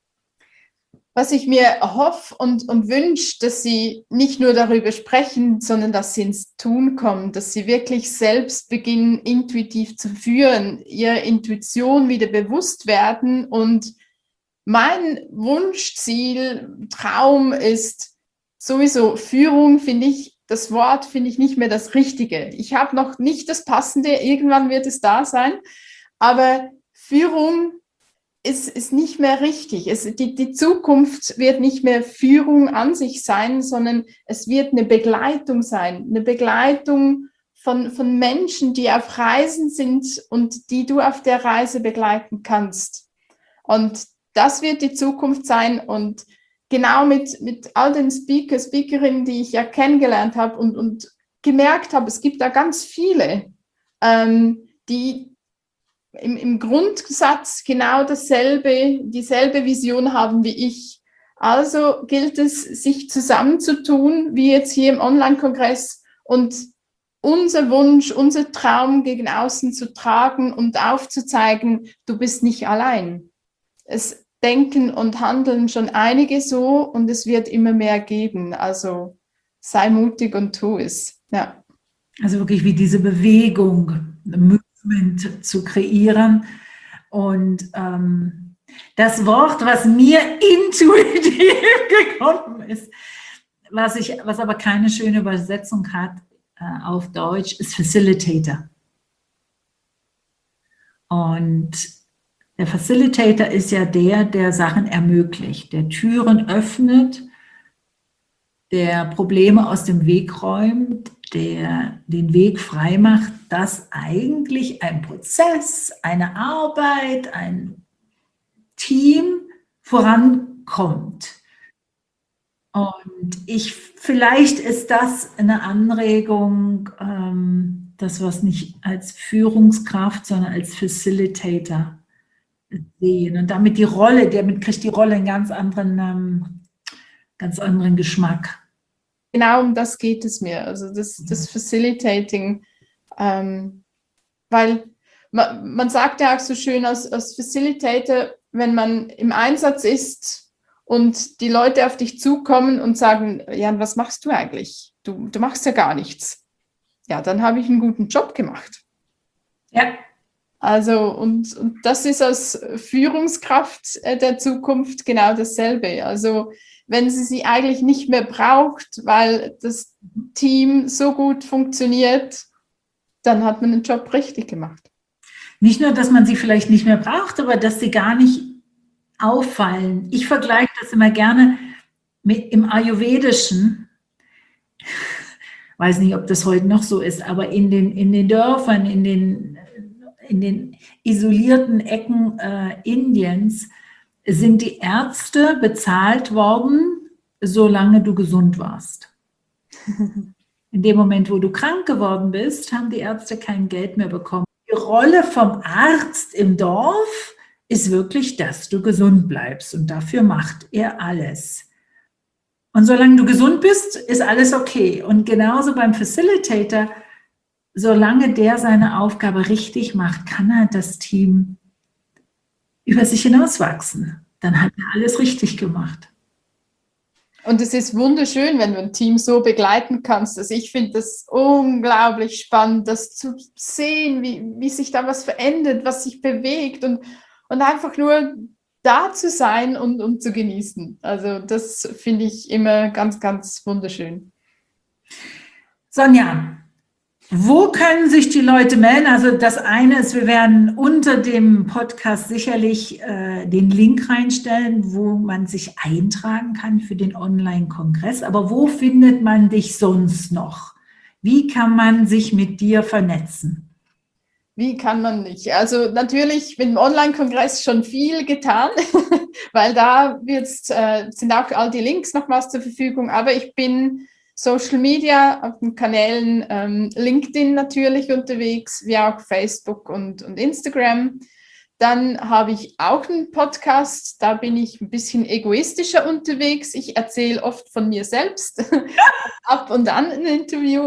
Was ich mir hoffe und, und wünsche, dass sie nicht nur darüber sprechen, sondern dass sie ins Tun kommen, dass sie wirklich selbst beginnen, intuitiv zu führen, ihrer Intuition wieder bewusst werden. Und mein Wunschziel, Traum ist sowieso Führung, finde ich, das Wort finde ich nicht mehr das Richtige. Ich habe noch nicht das Passende, irgendwann wird es da sein, aber Führung ist, ist nicht mehr richtig. Es, die, die Zukunft wird nicht mehr Führung an sich sein, sondern es wird eine Begleitung sein, eine Begleitung von, von Menschen, die auf Reisen sind und die du auf der Reise begleiten kannst. Und das wird die Zukunft sein und genau mit, mit all den Speaker, Speakerinnen, die ich ja kennengelernt habe und, und gemerkt habe, es gibt da ganz viele, ähm, die im, im Grundsatz genau dasselbe, dieselbe Vision haben wie ich. Also gilt es, sich zusammenzutun, wie jetzt hier im Online-Kongress und unser Wunsch, unser Traum gegen außen zu tragen und aufzuzeigen, du bist nicht allein. Es denken und handeln schon einige so und es wird immer mehr geben. Also sei mutig und tu es. Ja. Also wirklich wie diese Bewegung, Movement zu kreieren. Und ähm, das Wort, was mir intuitiv gekommen ist, was, ich, was aber keine schöne Übersetzung hat äh, auf Deutsch, ist Facilitator. Und der Facilitator ist ja der, der Sachen ermöglicht, der Türen öffnet, der Probleme aus dem Weg räumt, der den Weg frei macht, dass eigentlich ein Prozess, eine Arbeit, ein Team vorankommt. Und ich, vielleicht ist das eine Anregung, ähm, das was nicht als Führungskraft, sondern als Facilitator sehen. Und damit die Rolle, damit kriegt die Rolle einen ganz anderen, ähm, ganz anderen Geschmack. Genau um das geht es mir, also das, das Facilitating, ähm, weil man, man sagt ja auch so schön als, als Facilitator, wenn man im Einsatz ist und die Leute auf dich zukommen und sagen, Jan, was machst du eigentlich? Du, du machst ja gar nichts. Ja, dann habe ich einen guten Job gemacht. Ja. Also und, und das ist als Führungskraft der Zukunft genau dasselbe. Also wenn sie sie eigentlich nicht mehr braucht, weil das Team so gut funktioniert, dann hat man den Job richtig gemacht. Nicht nur, dass man sie vielleicht nicht mehr braucht, aber dass sie gar nicht auffallen. Ich vergleiche das immer gerne mit im Ayurvedischen. Ich weiß nicht, ob das heute noch so ist, aber in den, in den Dörfern, in den, in den isolierten Ecken äh, Indiens sind die Ärzte bezahlt worden, solange du gesund warst. In dem Moment, wo du krank geworden bist, haben die Ärzte kein Geld mehr bekommen. Die Rolle vom Arzt im Dorf ist wirklich, dass du gesund bleibst. Und dafür macht er alles. Und solange du gesund bist, ist alles okay. Und genauso beim Facilitator, solange der seine Aufgabe richtig macht, kann er das Team über sich hinauswachsen. Dann hat er alles richtig gemacht. Und es ist wunderschön, wenn du ein Team so begleiten kannst. Also ich finde das unglaublich spannend, das zu sehen, wie, wie sich da was verändert, was sich bewegt und, und einfach nur da zu sein und, und zu genießen. Also das finde ich immer ganz, ganz wunderschön. Sonja, wo können sich die Leute melden? Also das eine ist, wir werden unter dem Podcast sicherlich äh, den Link reinstellen, wo man sich eintragen kann für den Online-Kongress. Aber wo findet man dich sonst noch? Wie kann man sich mit dir vernetzen? Wie kann man nicht? Also natürlich mit dem Online-Kongress schon viel getan, weil da wird's, äh, sind auch all die Links nochmals zur Verfügung. Aber ich bin Social Media auf den Kanälen ähm, LinkedIn natürlich unterwegs, wie auch Facebook und, und Instagram. Dann habe ich auch einen Podcast, da bin ich ein bisschen egoistischer unterwegs. Ich erzähle oft von mir selbst, ab und an ein Interview.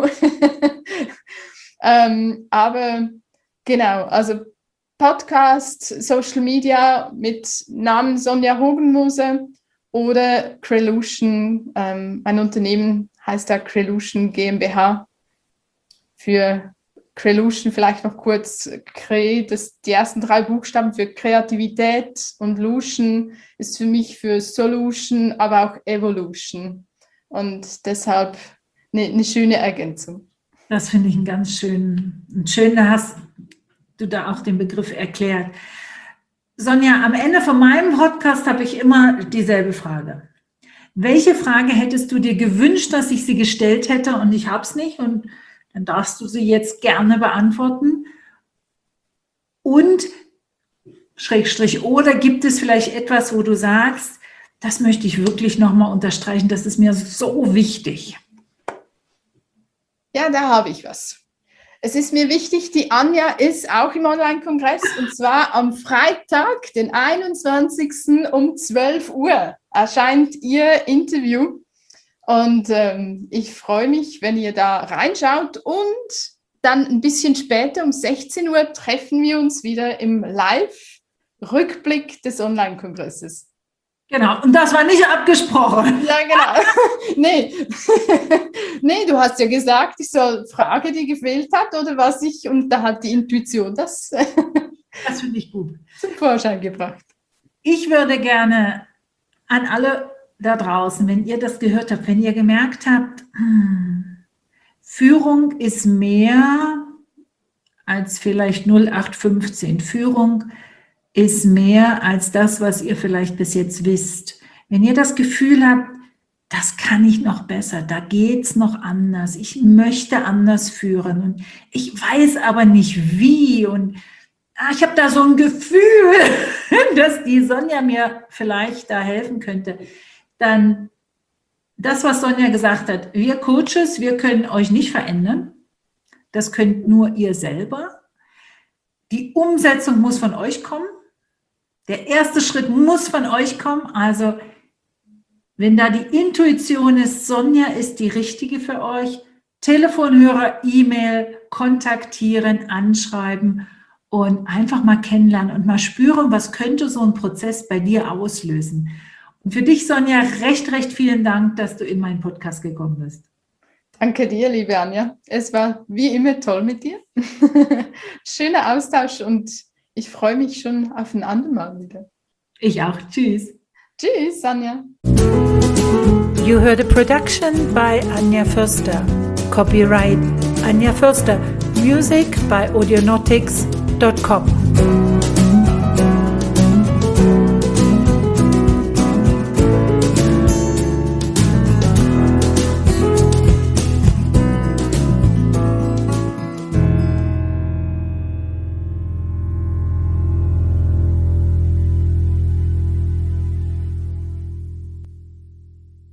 ähm, aber genau, also Podcast, Social Media mit Namen Sonja Hogenmoser oder Crelution, ähm, mein Unternehmen heißt da Crelution GmbH. Für Crelution vielleicht noch kurz, Cre, das, die ersten drei Buchstaben für Kreativität und Lution ist für mich für Solution, aber auch Evolution. Und deshalb eine, eine schöne Ergänzung. Das finde ich einen ganz schönen, einen schönen, da hast du da auch den Begriff erklärt. Sonja, am Ende von meinem Podcast habe ich immer dieselbe Frage. Welche Frage hättest du dir gewünscht, dass ich sie gestellt hätte und ich habe es nicht und dann darfst du sie jetzt gerne beantworten. Und Schrägstrich oder gibt es vielleicht etwas, wo du sagst, das möchte ich wirklich nochmal unterstreichen, das ist mir so wichtig. Ja, da habe ich was. Es ist mir wichtig, die Anja ist auch im Online-Kongress und zwar am Freitag, den einundzwanzigsten um zwölf Uhr erscheint ihr Interview. Und ähm, ich freue mich, wenn ihr da reinschaut und dann ein bisschen später um sechzehn Uhr treffen wir uns wieder im Live-Rückblick des Online-Kongresses. Genau, und das war nicht abgesprochen. Ja, genau. nee. nee, du hast ja gesagt, ich soll Frage, die gefehlt hat oder was ich, und da hat die Intuition das, das finde ich gut, zum Vorschein gebracht. Ich würde gerne an alle da draußen, wenn ihr das gehört habt, wenn ihr gemerkt habt, hm, Führung ist mehr als vielleicht null acht fünfzehn. Führung ist mehr als das, was ihr vielleicht bis jetzt wisst. Wenn ihr das Gefühl habt, das kann ich noch besser, da geht's noch anders, ich möchte anders führen und ich weiß aber nicht wie und ah, ich habe da so ein Gefühl, dass die Sonja mir vielleicht da helfen könnte, dann das, was Sonja gesagt hat, wir Coaches, wir können euch nicht verändern, das könnt nur ihr selber. Die Umsetzung muss von euch kommen. Der erste Schritt muss von euch kommen. Also, wenn da die Intuition ist, Sonja ist die richtige für euch, Telefonhörer, E-Mail, kontaktieren, anschreiben und einfach mal kennenlernen und mal spüren, was könnte so ein Prozess bei dir auslösen. Und für dich, Sonja, recht, recht vielen Dank, dass du in meinen Podcast gekommen bist. Danke dir, liebe Anja. Es war wie immer toll mit dir. Schöner Austausch und ich freue mich schon auf ein andermal wieder. Ich auch. Tschüss. Tschüss, Anja. You heard a production by Anja Förster. Copyright Anja Förster. Music by audionautics dot com.